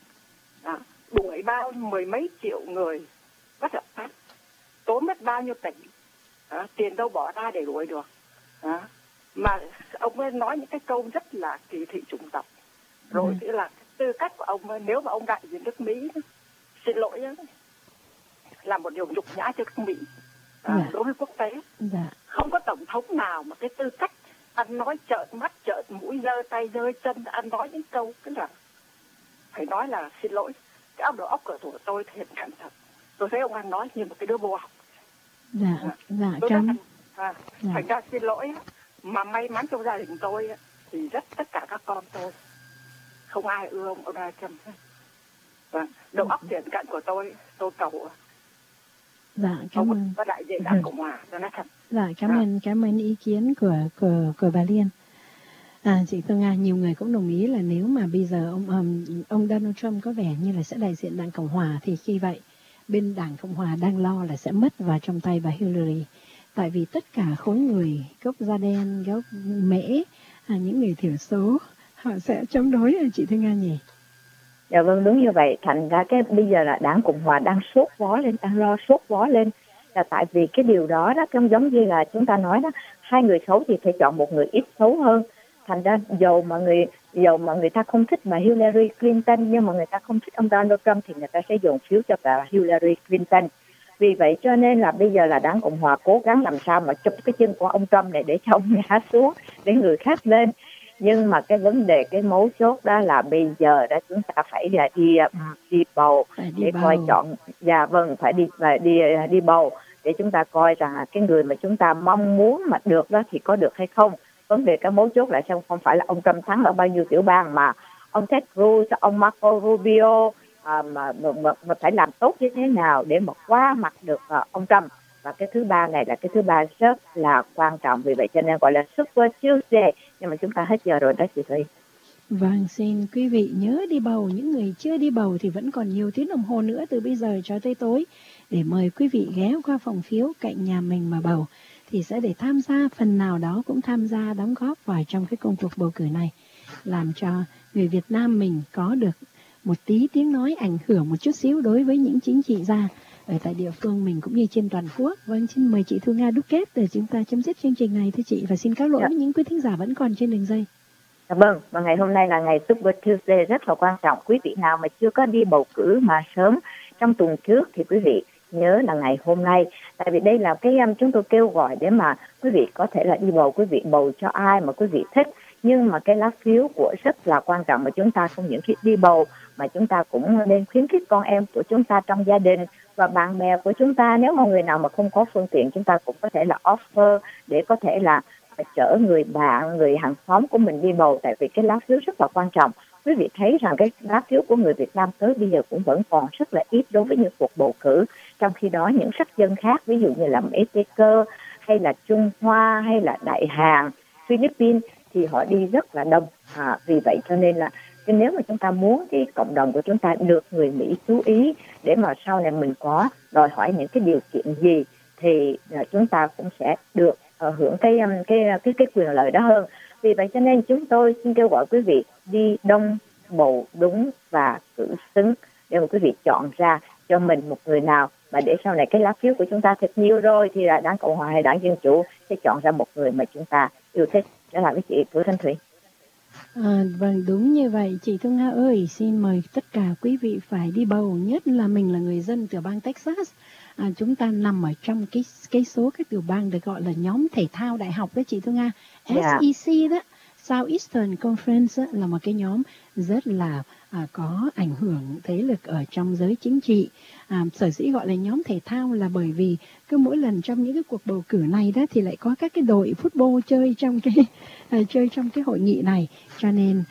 K: Đuổi mười mấy triệu người bất hợp pháp, tốn mất bao nhiêu tỷ, tiền đâu bỏ ra để đuổi được. Mà ông ấy nói những cái câu rất là kỳ thị chủng tộc. Rồi thì là tư cách của ông, nếu mà ông đại diện nước Mỹ, xin lỗi là một điều nhục nhã cho nước Mỹ đối với quốc tế. Không có tổng thống nào mà cái tư cách ăn nói trợn mắt trợn mũi, giơ tay giơ chân, ăn nói những câu cái là phải nói là xin lỗi. Cái óc đầu óc của tôi thiệt cẩn thận. Tôi thấy ông đang nói như một cái đứa vô học.
C: Dạ,
K: tôi
C: cảm.
K: Thành ra xin lỗi. Mà may mắn trong gia đình tôi thì tất cả các con tôi không ai ưa ông Donald Trump. Đầu óc thiện cận của tôi cầu
C: dạ, cảm ơn.
K: Có đại diện Đảng Cộng hòa Donald Trump.
C: Dạ, cảm ơn ý kiến của bà Liên. Chị Phương Nga, nhiều người cũng đồng ý là nếu mà bây giờ ông Donald Trump có vẻ như là sẽ đại diện Đảng Cộng hòa thì khi vậy bên Đảng Cộng hòa đang lo là sẽ mất vào trong tay bà Hillary. Tại vì tất cả khối người gốc da đen, gốc Mễ, những người thiểu số họ sẽ chống đối chị Thương Nga nhỉ?
D: Dạ vâng, đúng như vậy. Thành ra bây giờ là Đảng Cộng hòa đang sốt vó lên, đang lo sốt vó lên. Là tại vì cái điều đó cũng giống như là chúng ta nói đó, hai người xấu thì phải chọn một người ít xấu hơn. Thành ra dầu mà người ta không thích bà Hillary Clinton, nhưng mà người ta không thích ông Donald Trump thì người ta sẽ dồn phiếu cho bà Hillary Clinton. Vì vậy cho nên là bây giờ là Đảng Cộng hòa cố gắng làm sao mà chụp cái chân của ông Trump này để cho ông ngã xuống, để người khác lên. Nhưng mà cái vấn đề, cái mấu chốt đó là bây giờ đó chúng ta phải đi bầu để coi chọn. Dạ vâng, phải đi bầu để chúng ta coi rằng cái người mà chúng ta mong muốn mà được đó thì có được hay không. Vấn đề cái mấu chốt là sao không phải là ông Trump thắng ở bao nhiêu tiểu bang, mà ông Ted Cruz, ông Marco Rubio mà phải làm tốt như thế nào để mà qua mặt được ông Trump. Và cái thứ ba này là cái thứ ba rất là quan trọng, vì vậy cho nên gọi là Super Tuesday. Nhưng mà chúng ta hết giờ rồi đó chị Thủy.
C: Vâng, xin quý vị nhớ đi bầu. Những người chưa đi bầu thì vẫn còn nhiều tiếng đồng hồ nữa từ bây giờ cho tới tối để mời quý vị ghé qua phòng phiếu cạnh nhà mình mà bầu, thì sẽ để tham gia phần nào đó cũng tham gia đóng góp vào trong cái công cuộc bầu cử này, làm cho người Việt Nam mình có được một tí tiếng nói, ảnh hưởng một chút xíu đối với những chính trị gia ở tại địa phương mình cũng như trên toàn quốc. Vâng, xin mời chị Thu Nga đúc kết để chúng ta chấm dứt chương trình này thưa chị, và xin cáo lỗi với những quý thính giả vẫn còn trên đường dây.
D: Vâng, và ngày hôm nay là ngày Super Tuesday rất là quan trọng. Quý vị nào mà chưa có đi bầu cử mà sớm trong tuần trước thì quý vị nhớ là ngày hôm nay. Tại vì đây là cái chúng tôi kêu gọi để mà quý vị có thể là đi bầu, quý vị bầu cho ai mà quý vị thích. Nhưng mà cái lá phiếu của rất là quan trọng, mà chúng ta không những khi đi bầu mà chúng ta cũng nên khuyến khích con em của chúng ta trong gia đình và bạn bè của chúng ta. Nếu mà người nào mà không có phương tiện, chúng ta cũng có thể là offer để có thể là chở người bạn, người hàng xóm của mình đi bầu. Tại vì cái lá phiếu rất là quan trọng. Quý vị thấy rằng cái lá phiếu của người Việt Nam tới bây giờ cũng vẫn còn rất là ít đối với những cuộc bầu cử. Trong khi đó những sắc dân khác, ví dụ như là Mễ Tây Cơ hay là Trung Hoa hay là Đại Hàn, Philippines thì họ đi rất là đông. Vì vậy cho nên là nếu mà chúng ta muốn cái cộng đồng của chúng ta được người Mỹ chú ý để mà sau này mình có đòi hỏi những cái điều kiện gì thì chúng ta cũng sẽ được hưởng cái quyền lợi đó hơn. Vì vậy cho nên chúng tôi xin kêu gọi quý vị đi đông, bầu đúng và cử xứng để mà quý vị chọn ra cho mình một người nào mà để sau này cái lá phiếu của chúng ta thật nhiều rồi thì là Đảng Cộng hòa hay Đảng Dân Chủ sẽ chọn ra một người mà chúng ta yêu thích. Đó là với chị Vũ Thanh Thủy.
C: Vâng, đúng như vậy chị Thu Nga ơi. Xin mời tất cả quý vị phải đi bầu, nhất là mình là người dân từ bang Texas. Chúng ta nằm ở trong cái số các tiểu bang được gọi là nhóm thể thao đại học đó chị Thu Nga. SEC đó, Southeastern Conference là một cái nhóm rất là có ảnh hưởng thế lực ở trong giới chính trị. Sở dĩ gọi là nhóm thể thao là bởi vì cứ mỗi lần trong những cái cuộc bầu cử này đó thì lại có các cái đội football chơi trong cái hội nghị này, cho nên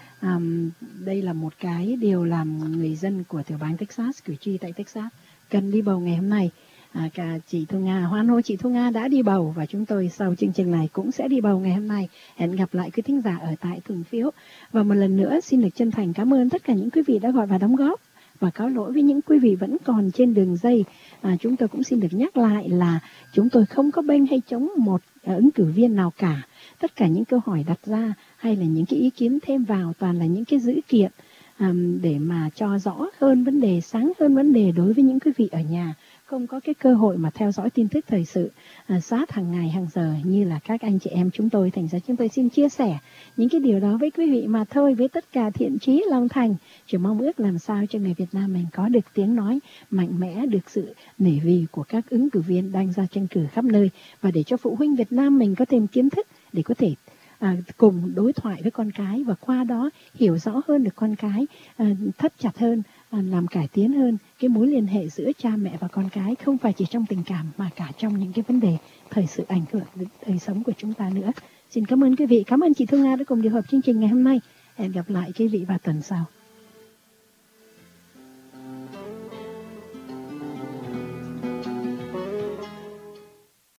C: đây là một cái điều làm người dân của tiểu bang Texas, cử tri tại Texas cần đi bầu ngày hôm nay. Cả chị Thu Nga, hoan hô chị Thu Nga đã đi bầu, và chúng tôi sau chương trình này cũng sẽ đi bầu ngày hôm nay. Hẹn gặp lại quý thính giả ở tại thùng phiếu. Và một lần nữa xin được chân thành cảm ơn tất cả những quý vị đã gọi và đóng góp, và cáo lỗi với những quý vị vẫn còn trên đường dây. Chúng tôi cũng xin được nhắc lại là chúng tôi không có bênh hay chống một ứng cử viên nào cả. Tất cả những câu hỏi đặt ra hay là những cái ý kiến thêm vào toàn là những cái dữ kiện để mà cho rõ hơn vấn đề, sáng hơn vấn đề đối với những quý vị ở nhà không có cái cơ hội mà theo dõi tin tức thời sự sát hàng ngày hàng giờ như là các anh chị em chúng tôi. Thành ra chúng tôi xin chia sẻ những cái điều đó với quý vị mà thôi, với tất cả thiện chí lòng thành, chỉ mong ước làm sao cho người Việt Nam mình có được tiếng nói mạnh mẽ, được sự nể vì của các ứng cử viên đang ra tranh cử khắp nơi, và để cho phụ huynh Việt Nam mình có thêm kiến thức để có thể cùng đối thoại với con cái, và qua đó hiểu rõ hơn được con cái, thắt chặt hơn, làm cải tiến hơn cái mối liên hệ giữa cha mẹ và con cái, không phải chỉ trong tình cảm mà cả trong những cái vấn đề thời sự ảnh hưởng đến đời sống của chúng ta nữa. Xin cảm ơn quý vị, cảm ơn chị Thu Nga đã cùng điều hợp chương trình ngày hôm nay. Hẹn gặp lại quý vị vào tuần sau.